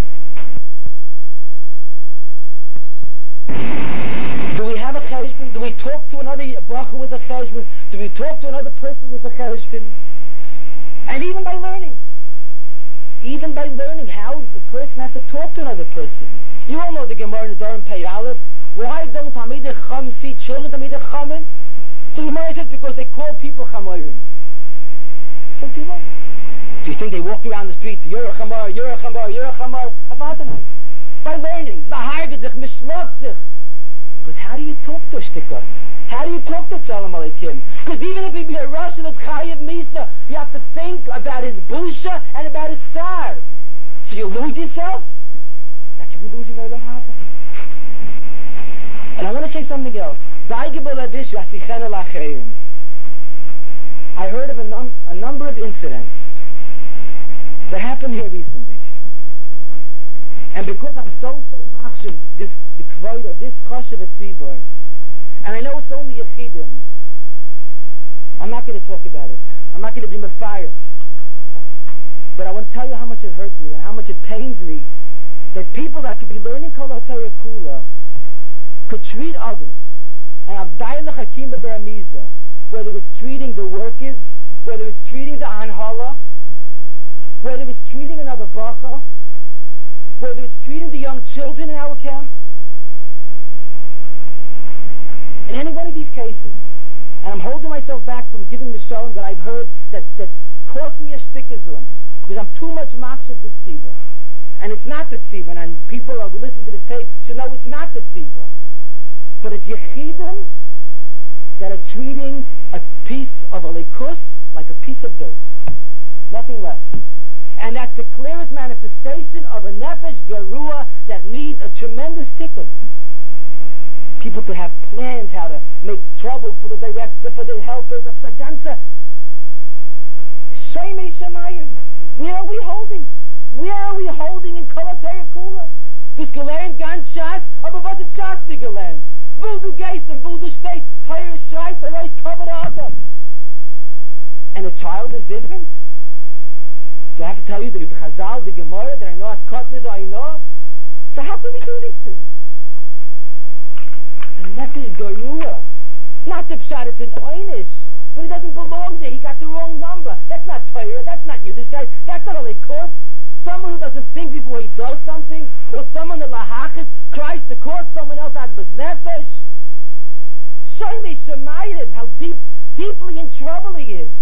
Do we have a cheshbon? Do we talk to another bacher with a cheshbon? Do we talk to another person with a cheshbon? And even by learning, even by learning how the person has to talk to another person. You all know the Gemara in the Durham Pei Aleph. Why don't Talmidei Chacham see children Talmidei Chachamim? So the Gemara says because they call people Chamorim. Some people. Do you think they walk around the streets? You're a Chamor, you're a Chamor, you're a Chamor. Avadanai. By learning, Lahargedzich, Mishlopzich. But how do you talk to Shtikat? How do you talk to Shalom Aleichem? Because even if he be a Russian that's Chayiv Misa, you have to think about his busha and about his tsar. So you lose yourself? That should be losing Olam Haba. And I want to say something else. I heard of a, num- a number of incidents that happened here recently. And because I'm so, so machshav, this the kvoid of this chashav at tzibur, and I know it's only Yechidim, I'm not going to talk about it. I'm not going to be mefired. But I want to tell you how much it hurts me and how much it pains me that people that could be learning Kol HaTorah Kula could treat others, and Abdayla Hakim Be'Baramiza, whether it's treating the workers, whether it's treating the Anhala, whether it's treating another Bacha, whether it's treating the young children in our camp, in any one of these cases. And I'm holding myself back from giving the shalom that I've heard that, that cost me a shtikizum, because I'm too much machshav the tzibur. And it's not the tzibur, and people who listen to this tape should know it's not the tzibur. But it's yechidim that are treating a piece of a likus like a piece of dirt. Nothing less. And that's the clearest manifestation of a nefesh garua that needs a tremendous tikkun. People could have plans how to make trouble for the director, for the helpers, upside down. Shemei Shemayim. Where are we holding? Where are we holding in Kol HaTorah Kula? This gelernt ganz Shas, aber was ist Shas die gelernt? Wo du gehst and wo du stehst, Torah schreibt, er ist covered Adam. And a child is different? Do I have to tell you the Chazal, the Gemara, that I know as Kotnes I know? So how can we do these things? The Nefesh Garua. Not the Pshat, it's an Oynish. But it doesn't belong there. He got the wrong number. That's not Torah. That's not Yiddish guy. That's not a Likus. Someone who doesn't think before he does something, or someone that Lahachis tries to cause someone else out of his Nefesh. Show me Shemayim, how deep, deeply in trouble he is.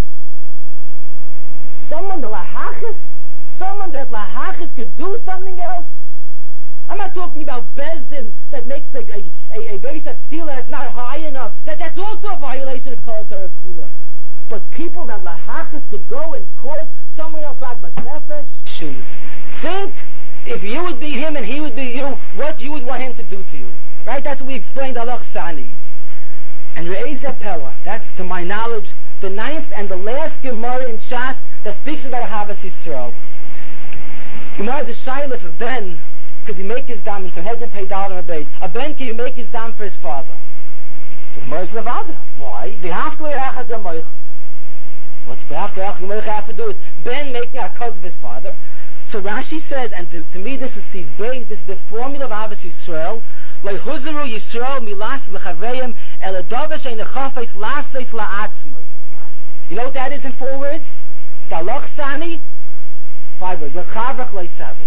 Someone that Lahachis, someone that Lahachis could do something else. I'm not talking about Bezdin that makes a a, a, a base of steel that's not high enough. That that's also a violation of Kol HaTorah Kula. But people that Lahachis could go and cause someone else Agmas Nefesh. Think if you would be him and he would be you, what you would want him to do to you. Right? That's what we explained Alach Sani. And Re'ez Pella, that's to my knowledge the ninth and the last Gemara in Shas that speaks about Ahavas Yisrael. Gemara is a Shaila for Ben. Could he make his dam into head and pay dollar a base? A Ben, can you make his dam for his father? The Gemara is Levada. Why? The half clear achas a moich. What's the half clear achas a moich have to do with Ben making a cause of his father? So Rashi says, and to, to me this is the base, this is the formula of Ahavas Yisrael. Like Huzuru Yisrael milas lechavreim el adovesh ein echafes laseis la'atzmai. You know what that is in four words? Dalach Sani, five words. Lechavach le'savit.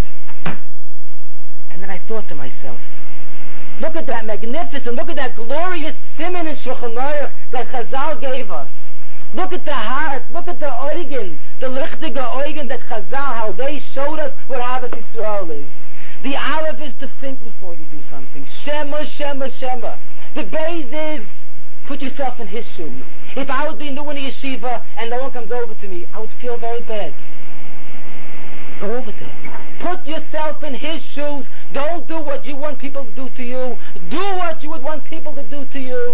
And then I thought to myself, look at that magnificent, look at that glorious siman in Shulchan Aruch that Chazal gave us. Look at the heart, look at the oigen, the lichtige oigen that Chazal, how they showed us what Ahavas Yisrael is. The Aleph is to think before you do something. Shema, Shema, Shema. The Beis is, put yourself in his shoes. If I would be new in a yeshiva and no one comes over to me, I would feel very bad. Go over there. Put yourself in his shoes. Don't do what you want people to do to you. Do what you would want people to do to you.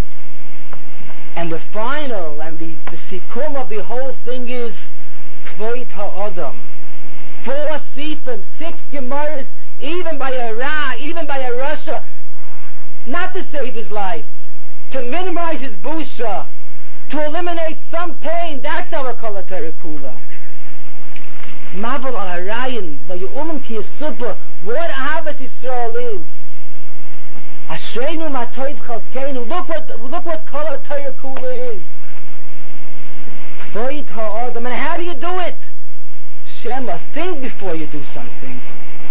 And the final and the, the sikkum of the whole thing is Kvoit HaAdam. Four sifim, six gemaras, even by a Ra, even by a Russia, not to save his life, to minimize his busha, to eliminate some pain. That's our Kol HaTorah Kula. Mavel al harayin, by your umam ki yisupa, what Ahavas Yisrael is. Ashreinu matoiv chalkeinu. Look what look what color Torah Kula is. Kvod ha'adam. And how do you do it? Shema, think before you do something.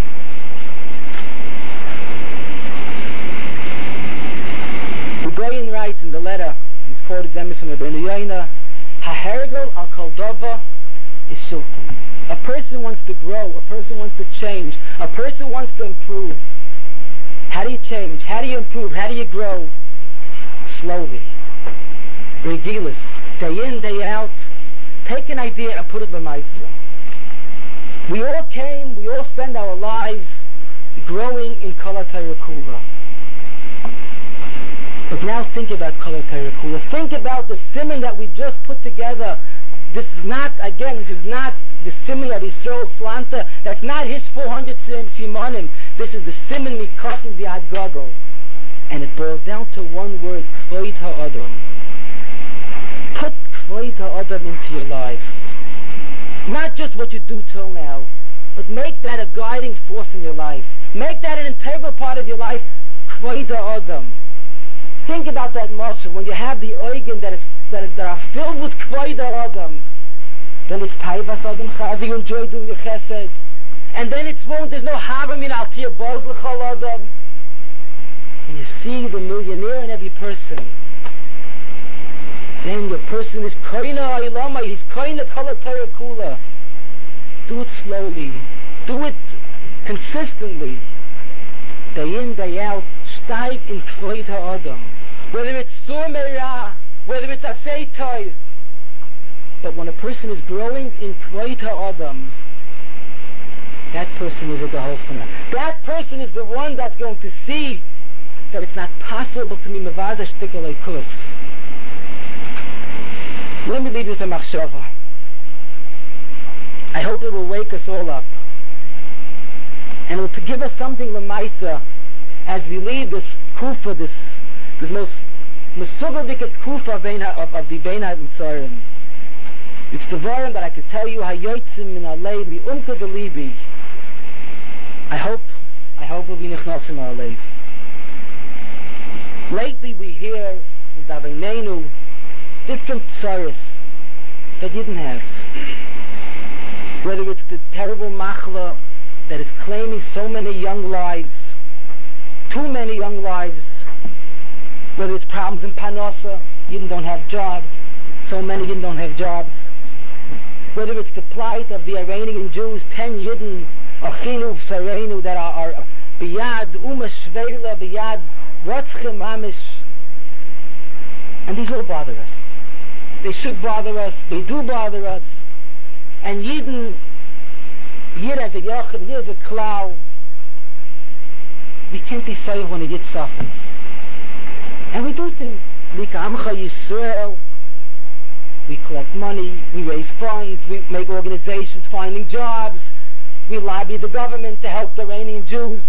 The Goyen writes in the letter, he's quoted Emerson Rabbeinu Yoina, Hahergel al kol dova is shilton. A person wants to grow, a person wants to change, a person wants to improve. How do you change? How do you improve? How do you grow? Slowly. Regilas. Day in, day out. Take an idea and put it in my mind. We all came, we all spend our lives growing in Kol HaTorah Kula. But now think about Kol HaTorah Kula. Think about the simon that we just put together. This is not, again, this is not the simon of Yisrael Slanta. That's not his four hundred simonim. This is the simon Mikosim Biad Gadol. And it boils down to one word, Kvod HaAdam. Put Kvod HaAdam into your life. Not just what you do till now, but make that a guiding force in your life. Make that an integral part of your life. Kvod HaAdam. Think about that muscle. When you have the organ that, is, that, is, that are filled with Kvod HaAdam, then it's Taivas Adam Chazi, you enjoy doing your chesed. And then it's won't, there's no Havim in Altir Boz L'chol Adam. And you see the millionaire in every person. Then the person is Koina Ilama, he's Koina Kol HaTorah Kula. Do it slowly. Do it consistently. Day in, day out. Steig in Kvod HaAdam. Whether it's Sur Meirah, whether it's Asay Toiv. But when a person is growing in Kvod HaAdam, that person is a Geholfena. That person is the one that's going to see that it's not possible to be Mevaz HaShtikel Eikus. Let me leave you with a machshava. I hope it will wake us all up. And it will give us something l'maisa as we leave this kufa, this this most mesugadik kufa of, of the Bein HaMitzorim. It's the varim that I could tell you, hayotzim min alev mi umka delibi. I hope, I hope we'll be nichnasim alev. Lately we hear Davinenu different tsaris that you didn't have. Whether it's the terrible machla that is claiming so many young lives, too many young lives, whether it's problems in Panosa, you don't have jobs, so many you don't have jobs, whether it's the plight of the Iranian Jews, ten Yidden, Achinu, Sarenu, that are, are biyad, Uma Shveila, biyad, Rotzchim, Amish, and these all bother us. They should bother us, they do bother us, and Yidden, Yid as a Yachid, Yid as a Klau, we can't be saved when a Yid suffers. And we do things, Lika Amcha Yisrael, we collect money, we raise funds, we make organizations finding jobs, we lobby the government to help the Iranian Jews.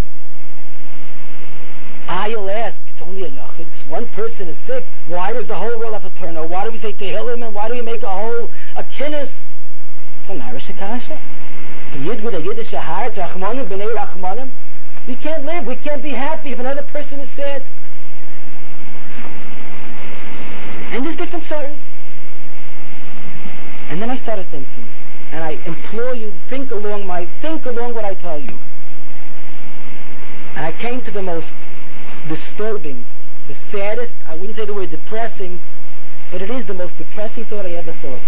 I'll ask, it's only a yachid, one person is sick, why does the whole world have to turn over? Why do we say Tehillim and why do we make a whole, a kinnis? It's an Irish Akasha. A Yid with a Yiddish heart, Rachmanim, B'nai Rachmanim. We can't live, we can't be happy if another person is sad. And there's different sorts. And then I started thinking, and I implore you, think along my, think along what I tell you. And I came to the most disturbing, the saddest, I wouldn't say the word depressing, but it is the most depressing thought I ever thought.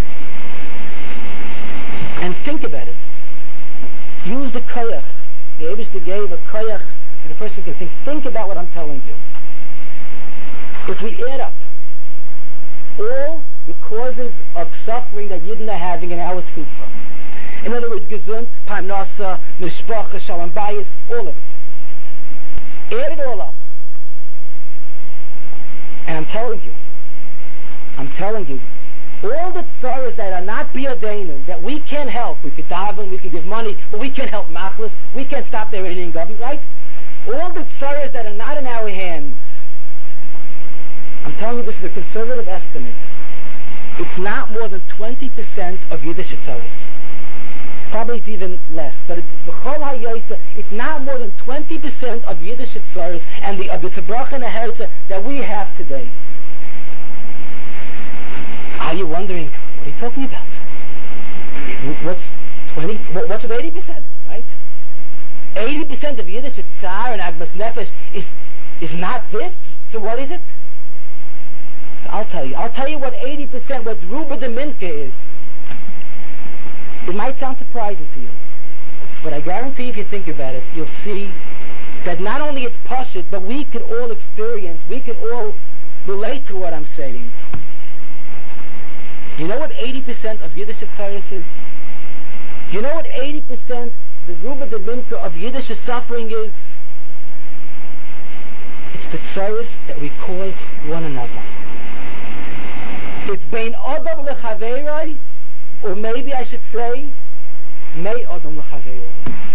And think about it. Use the koyach. The Eibishter gave a koyach that a person can think. Think about what I'm telling you. If we add up all the causes of suffering that Yidden are having in our tkufa, in other words, gesund, parnasa, mishpacha, shalom bayis, all of it. Add it all up. And I'm telling you, I'm telling you, all the tzaras that are not biyadenu, that we can't help, we could daven, we could give money, but we can't help machlis, we can't stop the Iranian government, right? All the tzaras that are not in our hands, I'm telling you, this is a conservative estimate. It's not more than twenty percent of Yiddish tzaras. Probably it's even less, but it's b'chol hayoysa. It's not more than twenty percent of Yiddish tzaros and the of the tzibroch and the heretza that we have today. Are you wondering what are you talking about? What's twenty? What's with eighty percent? Right? Eighty percent of Yiddish tzar and agmas nefesh is is not this. So what is it? So I'll tell you. I'll tell you what eighty percent, what ruba de minka is. It might sound surprising to you, but I guarantee if you think about it, you'll see that not only it's pashut, but we can all experience, we can all relate to what I'm saying. You know what eighty percent of Yiddish tzaros is? You know what eighty percent, the ruba de minka of Yiddish suffering is? It's the tzaros that we cause one another. It's bein adam lechaverai, or maybe I should say, Mei Adam L'Chaveiro.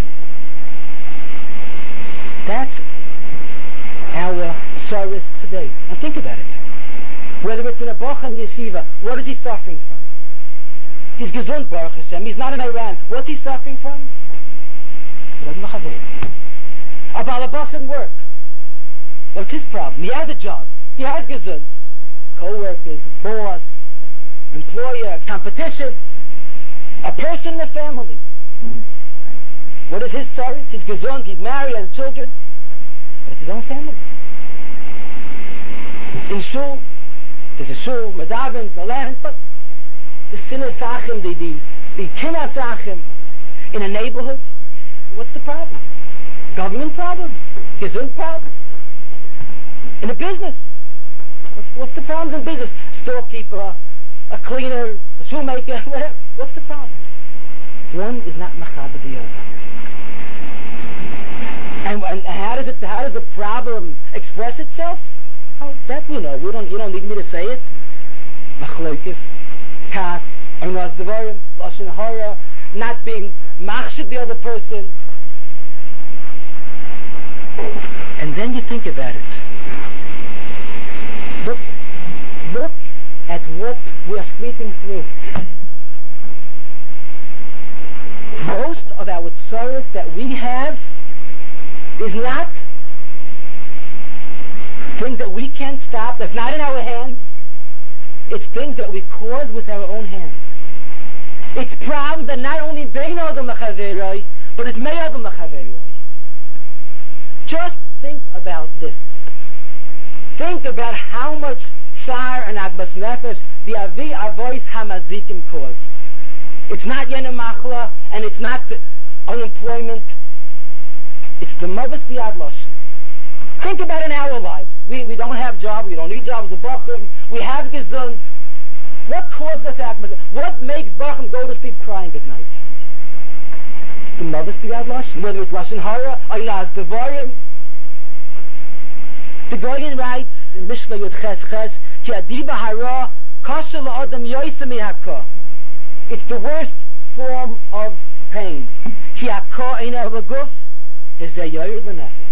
That's our tzaros today. Now think about it. Whether it's in a Bochan Yeshiva, what is he suffering from? He's gesund, Baruch Hashem. He's not in Iran. What's he suffering from? Adam L'Chaveiro. A balabas in work. What's his problem? He has a job. He has gesund. Co-workers, boss, employer, competition. A person in a family. What is his story? He's gesund, he's married, has children. But it's his own family. In shul, there's a shul, medavin, the land, but the sinner sachim, the, the, the kinah sachim in a neighborhood, what's the problem? Government problem? Gesund problem? In a business, what's, what's the problem in business? Storekeeper, a cleaner, a shoemaker, whatever. What's the problem? One is not machaber the other. And, and how does it? How does the problem express itself? Oh, that we know. We don't. You don't need me to say it. Machlokes, kas, onas devarim, lashon hara, not being machshid the other person. And then you think about it. Look, look at what we are sweeping through. Most of our tzaros that we have is not things that we can't stop, that's not in our hands. It's things that we cause with our own hands. It's problems that not only bein adam l'chaveroi, but it's mei adam l'chaveroi. Just think about this. Think about how much tsar and agmas nefesh the avi avois hamazikim cause. It's not yena machla, and it's not unemployment. It's the mavas biyad lashon. Think about in our lives. We we don't have jobs. We don't need jobs. The bachrim. We have gesund. What causes us agmas? What makes bachrim go to sleep crying at night? It's the mavas biyad lashon. Whether it's lashon hara or yinaz devarim. The Goyen writes in Mishlei Yud Ches Ches, Ki adiba hara kasha la'adam yoyse mihakah. It's the worst form of pain. Ki hakah eina v'guf v'zeh yoyer v'nefesh.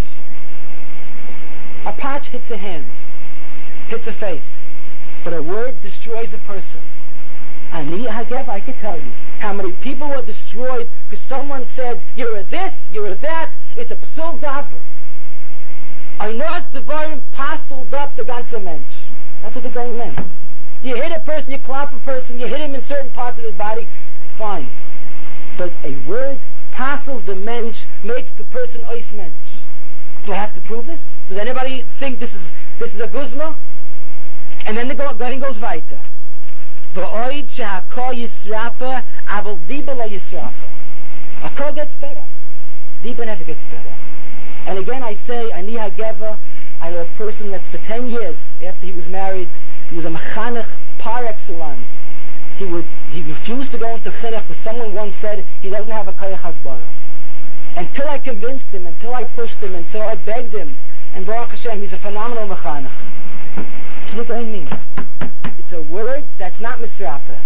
A patch hits a hand, hits a face, but a word destroys a person. Ani hagev, I can tell you how many people were destroyed because someone said, you're a this, you're a that. It's a psul davar. I know it's devarim pasuled up the ganze mensch. That's what the guy meant. You hit a person, you clap a person, you hit him in certain parts of his body, fine. But a word passes the mensch, makes the person ois mensch. Do I have to prove this? Does anybody think this is this is a guzma? And then the going goes weiter. V'oid shehakol yisrafa, avol diba la yisrafa. A kol gets better. Diba never gets better. And again I say, ani hageva, I know a person that for ten years after he was married, he was a mechanech par excellence. He would he refused to go into chinuch because someone once said he doesn't have a koyach hasbara. Until I convinced him, until I pushed him, until I begged him, and Baruch Hashem, he's a phenomenal mechanech. What does it mean? It's a word that's not misrapa.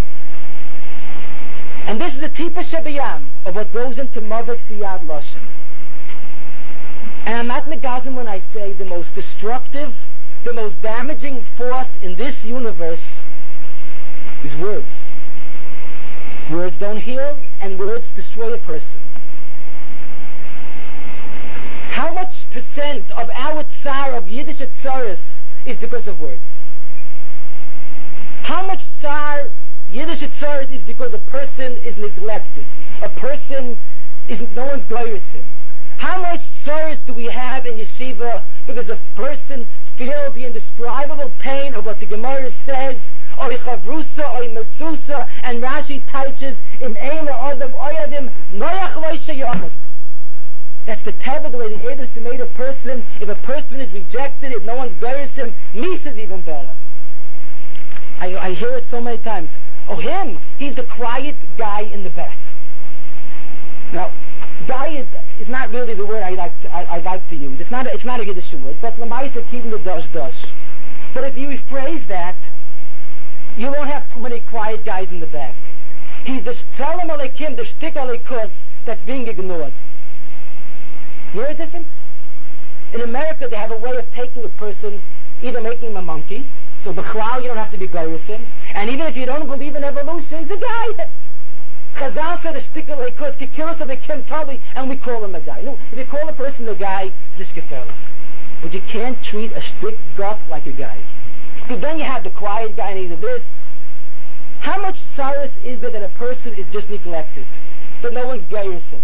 And this is the tipa shebiyam of what goes into mavas biyad lashon. And I'm not negazim when I say the most destructive, the most damaging force in this universe is words. Words don't heal, and words destroy a person. How much percent of our tsar, of Yiddish tsaris, is because of words? How much tsar, Yiddish tsaris, is because a person is neglected? A person is, no one's glorious him. How much tsaris do we have in yeshiva because a person feels the indescribable pain of what the Gemara says, Oy chavrusa, oy mesusa, and Rashi teaches in Eila Adam Oyadim Noach Loisha Yomut. That's the teva, the way the Eibus made a person. If a person is rejected, if no one buries him, Nis is even better. I, I hear it so many times. Oh, him, he's the quiet guy in the back. Now, guy is, is not really the word I like to, I, I like to use. It's not a, it's not a Yiddish word, but Lamaisa keeping the dash dash. But if you rephrase that, you won't have too many quiet guys in the back. He's the Tzelem Alekim, the Shtik Alekus that's being ignored. You know the difference? In America, they have a way of taking a person, either making him a monkey, so b'chlal you don't have to be goy with him, and even if you don't believe in evolution, he's a guy. Chazal said a shtickle lekos kikilos of a kim tali, and we call him a guy. No, if you call a person a guy, it's gefährlich. But you can't treat a shtick gut like a guy. Because then you have the quiet guy and either this. How much sorrow is there that a person is just neglected, that no one's goy with him?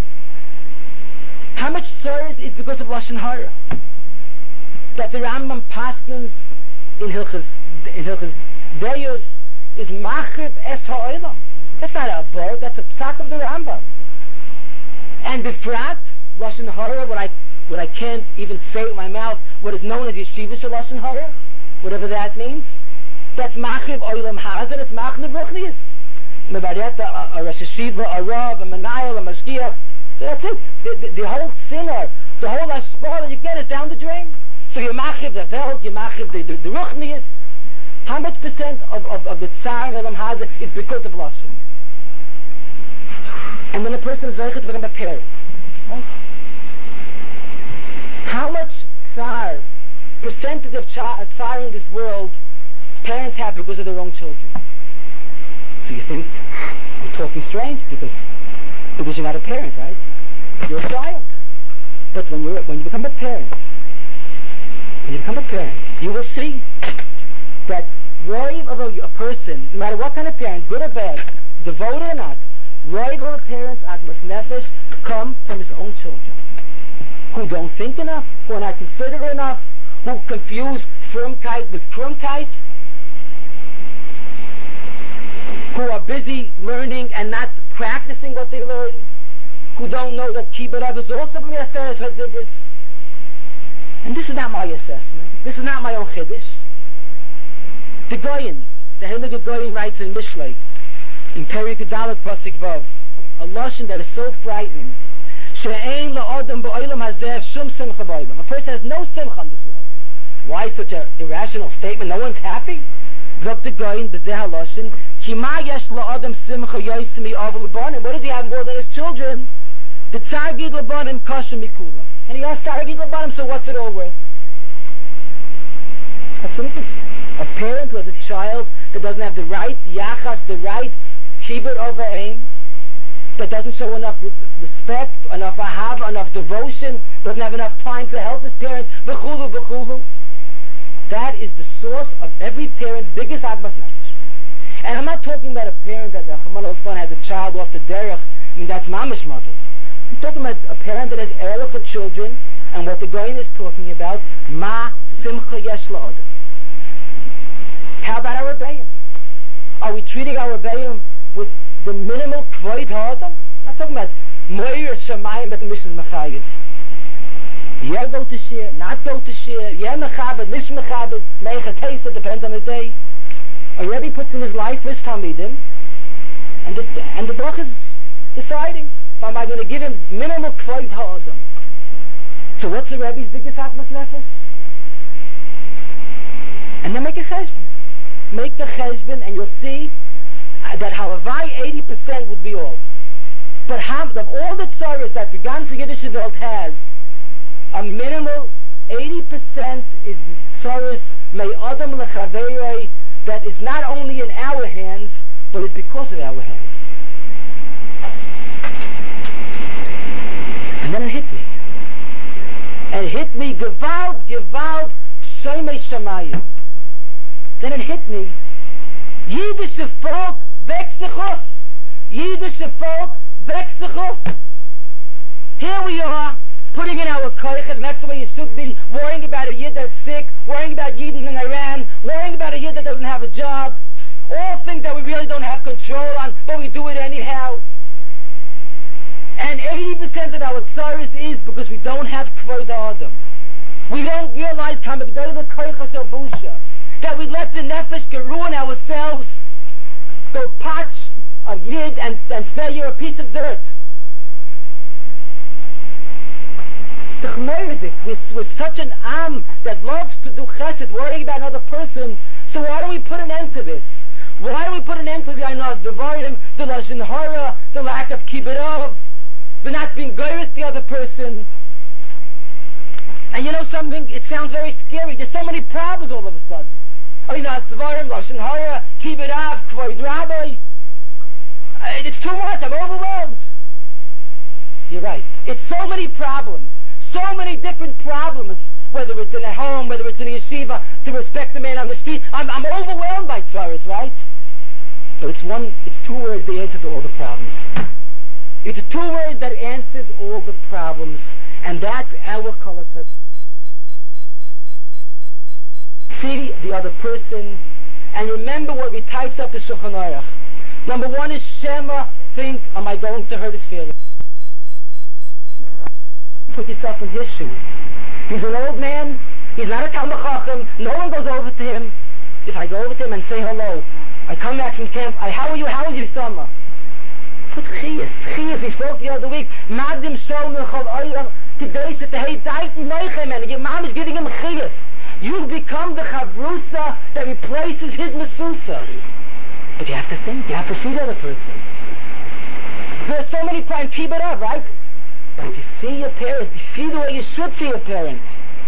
How much sorrow is because of Lashon Hara? That the Rambam paskins in Hilchas in Hilchas Deus is Machriv Es Ha'olam. That's not a word, that's a psak of the Rambam. And Befrat, Lashon Hara, what I what I can't even say with my mouth, what is known as Yeshiva Shel Lashon Hara, whatever that means, that's Machriv Olam Hazan, it's Machriv Ruchnius. Mebareta, a Rosh Yeshiva, a Rav, a Menayel, a Mashgiach. So that's it. The, the, the whole sinner, the whole ashpah that you get is down the drain. So you machiv the Welt, you machiv the, the, the Ruchnius. How much percent of, of, of the Tsar and Elam Hazeh is because of Lashon? And when a person is zeichet to become a parent, right? How much Tsar, percentage of Tsar in this world, parents have because of their own children? So you think, I'm talking strange because because you're not a parent, right? You're a child. But when you when you become a parent, when you become a parent, you will see that roiv of a, a person, no matter what kind of parent, good or bad, devoted or not, roiv of a parent's atmas nefesh come from his own children, who don't think enough, who are not considerate enough, who confuse frumkeit with krumkeit, who are busy learning and not practicing what they learn, who don't know that Kibbutz is also from Yaseres Hazibris. And this is not my assessment. This is not my own chiddush. The Goyin, the Heilige Goyin writes in Mishlei, in Perik Dalet Pasuk Vav, a lashon that is so frightening. She'ein la'adam ba'olam hazeh shum simcha ba'olam. A person has no simcha in this world. Why such an irrational statement? No one's happy? What does he have more than his children? The Tsar Gid Labanim Kasha Mikula. And he asked Tsar Gid Labanim, so what's it all worth? That's what it is. A parent who has a child that doesn't have the right yachas, the right kibbut over aim, that doesn't show enough respect, enough ahava, enough devotion, doesn't have enough time to help his parents, v'chulu, v'chulu. That is the source of every parent's biggest admas nefesh. And I'm not talking about a parent that has a child off the derech. I mean, that's mamish mothers. I'm talking about a parent that has erla for children, and what the Goyin is talking about, ma simcha yesh la'odem. How about our rebbeim? Are we treating our rebbeim with the minimal kvoid ha'odem? I'm not talking about moir shamayim but the mission mechayiv. Yeah, go to share, not go to share. Yeah, mechabed, mish mechabed, meicha teisa, depends on the day. A Rebbe puts in his life for his talmidim, and the and the Baruch is deciding, am I going to give him minimal kvoid ha'odem? So what's the Rebbe's biggest atmas nefesh? And then make a cheshbon. Make the cheshbon, and you'll see that halavai eighty percent would be all. But half of all the tzaras that the Gan Yiddish Welt has, a minimal eighty percent is tzaras may adam lechaveirei, that is not only in our hands, but it's because of our hands. And then it hit me. It hit me, gewalt, gewalt, shoymei shamayim. Then it hit me, Yidische Volk wächst sich auf. Yidische Volk wächst sich auf. Here we are, putting in our koiches, and that's the way you should be, worrying about a Yid that's sick, worrying about Yidden in Iran, worrying about a Yid that doesn't have a job, all things that we really don't have control on, but we do it anyhow. And eighty percent of our tzaris is because we don't have kvod adam. We don't realize that we let the nefesh get ruin ourselves, go patch a Yid and, and say you're a piece of dirt. We're, we're such an am that loves to do chesed, worrying about another person, so why don't we put an end to this? Why don't we put an end to the Einos Devarim, the Lashon Hara, the lack of kibbutz, the not being goyrus the other person? And you know something? It sounds very scary. There's so many problems all of a sudden. Einos Devarim, Lashon Hara, kibbutz, kvod rabbi. It's too much. I'm overwhelmed. You're right. It's so many problems. So many different problems, whether it's in a home, whether it's in a yeshiva, to respect the man on the street. I'm, I'm overwhelmed by tzaras, right? But it's one, it's two words that answer to all the problems. It's two words that answers all the problems, and that's our color. See the other person, and remember what we typed up the Shulchan Aruch. Number one is Shema. Think, am I going to hurt his feelings? Put yourself in his shoes. He's an old man. He's not a Talmid Chacham. No one goes over to him. If I go over to him and say hello, I come back from camp. I, how are you? How was your summer? Put chiyas. Chiyas. We spoke the other week. Magdim shol milchol oiram today to hey daiten neichem and your mom is giving him chiyas. You become the chavrusa that replaces his mesusa. But you have to think. You have to see the other person. There are so many times keep it up, right? But if you see your parents, you see the way you should see your parents.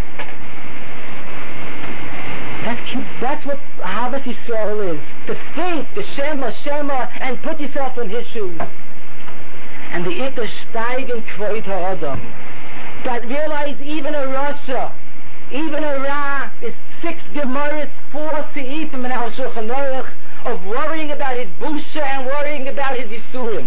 That's, that's what Ahavas Yisrael is. To think, the Shema, Shema, and put yourself in his shoes. And the Iter steigen kvod ha'adam. That realize even a Rasha, even a Ra, is six Gemaras, four Seifim in our Shulchan Aruch, of worrying about his busha and worrying about his Yisurim.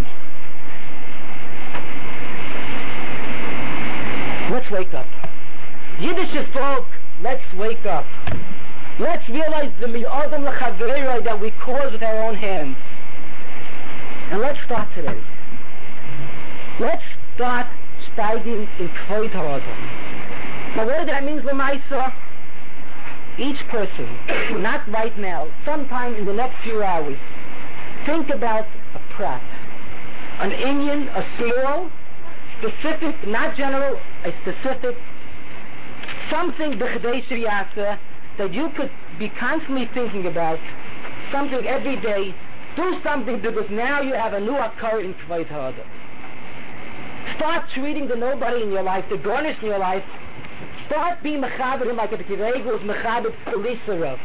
Let's wake up. Yiddish folk, let's wake up. Let's realize the mi'adam l'chavrei that we cause with our own hands. And let's start today. Let's start steiging in kvod ha'adam. Now what that means l'maisa? Each person, not right now, sometime in the next few hours, think about a prat, an inyan, a small, specific, not general, a specific, something that you could be constantly thinking about, something every day. Do something because now you have a new akar in kvod ha'adam. Start treating the nobody in your life, the garnish in your life. Start being mechaber him like a Kiregu is mechaber Elisa Rav.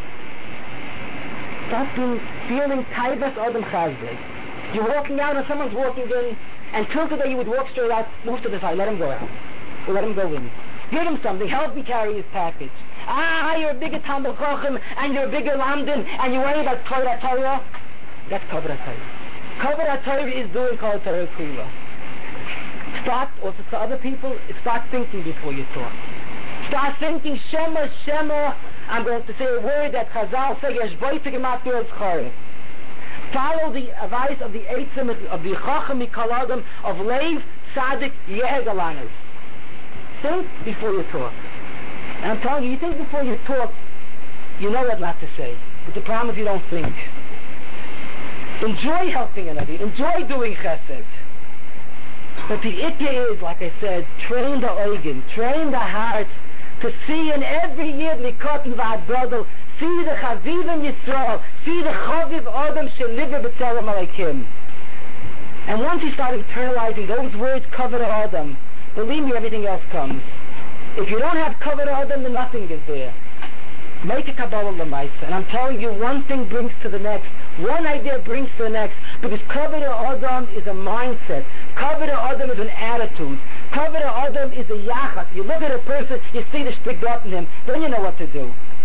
Start being, feeling taivas adam chazde. You're walking out and someone's walking in, and till today you would walk straight out, move to the side, let him go out. Or let him go in. Give him something, help me carry his package. Ah, you're a bigger Talmid Chacham, and you're a bigger Lamdan, and you worry about Kvod HaTorah. That's Kvod HaTorah. Kvod HaTorah is doing Kvod HaTorah Kula. Start, also to other people, start thinking before you talk. Start thinking, Shema, Shema. I'm going to say a word that Chazal say, Yesh boitig matur tzchoreh. Follow the advice of the Eitzim, of the Chacham Mikol Adam, of Leiv Tzadik Yehegalanos. Think before you talk. And I'm telling you, you think before you talk, you know what not to say. But the problem is you don't think. Enjoy helping another. Enjoy doing chesed. But the ikya is, like I said, train the oigen, train the heart to see in every Yid Nikotin V'Adbodel, see the Chaviv in Yisrael, see the Chaviv Adam Sheliver B'Tzelem Aleikim. And once you start internalizing those words, Kvod Adam, believe me, everything else comes. If you don't have Kvod Adam, then nothing is there. make a Kabbalah Lamaisa. And I'm telling you, one thing brings to the next. One idea brings to the next. Because Kavod Adam is a mindset. Kavod Adam is an attitude. Kavod Adam is a yachas. You look at a person, you see the stick up in him, then you know what to do.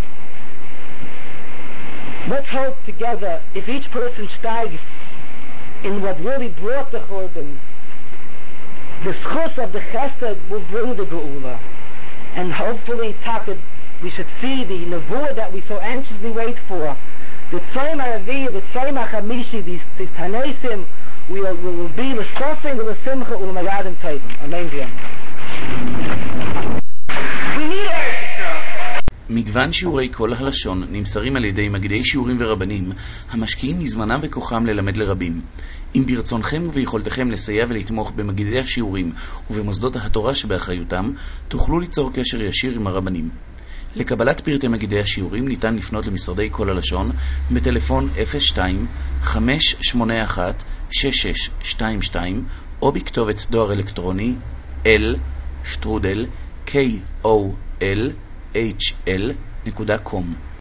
Let's hope together, if each person steigs in what really brought the Churban, the schus of the chesed will bring the geula. And hopefully, Taka, we should see the nevuah that we so anxiously wait for. The Tzayim HaRavi, the Tzayim HaChamishi, these, these Tanesim, we will, we will be l'sofim v'l'simcha u'l'maradim tayvim. Amen. We need Eretz. מגוון שיעורי כל הלשון נמסרים על ידי מגידי שיעורים ורבנים המשקיעים מזמנם וכוחם ללמד לרבים. אם ברצונכם וביכולתכם לסייע ולתמוך במגידי השיעורים ובמוסדות התורה שבאחריותם, תוכלו ליצור קשר ישיר עם הרבנים. לקבלת פרטי מגידי השיעורים ניתן לפנות למשרדי כל הלשון בטלפון אפס שתיים חמש שמונה אחת שש שש שתיים שתיים או בכתובת דואר אלקטרוני l שטרודל k o l h l נקודה קום.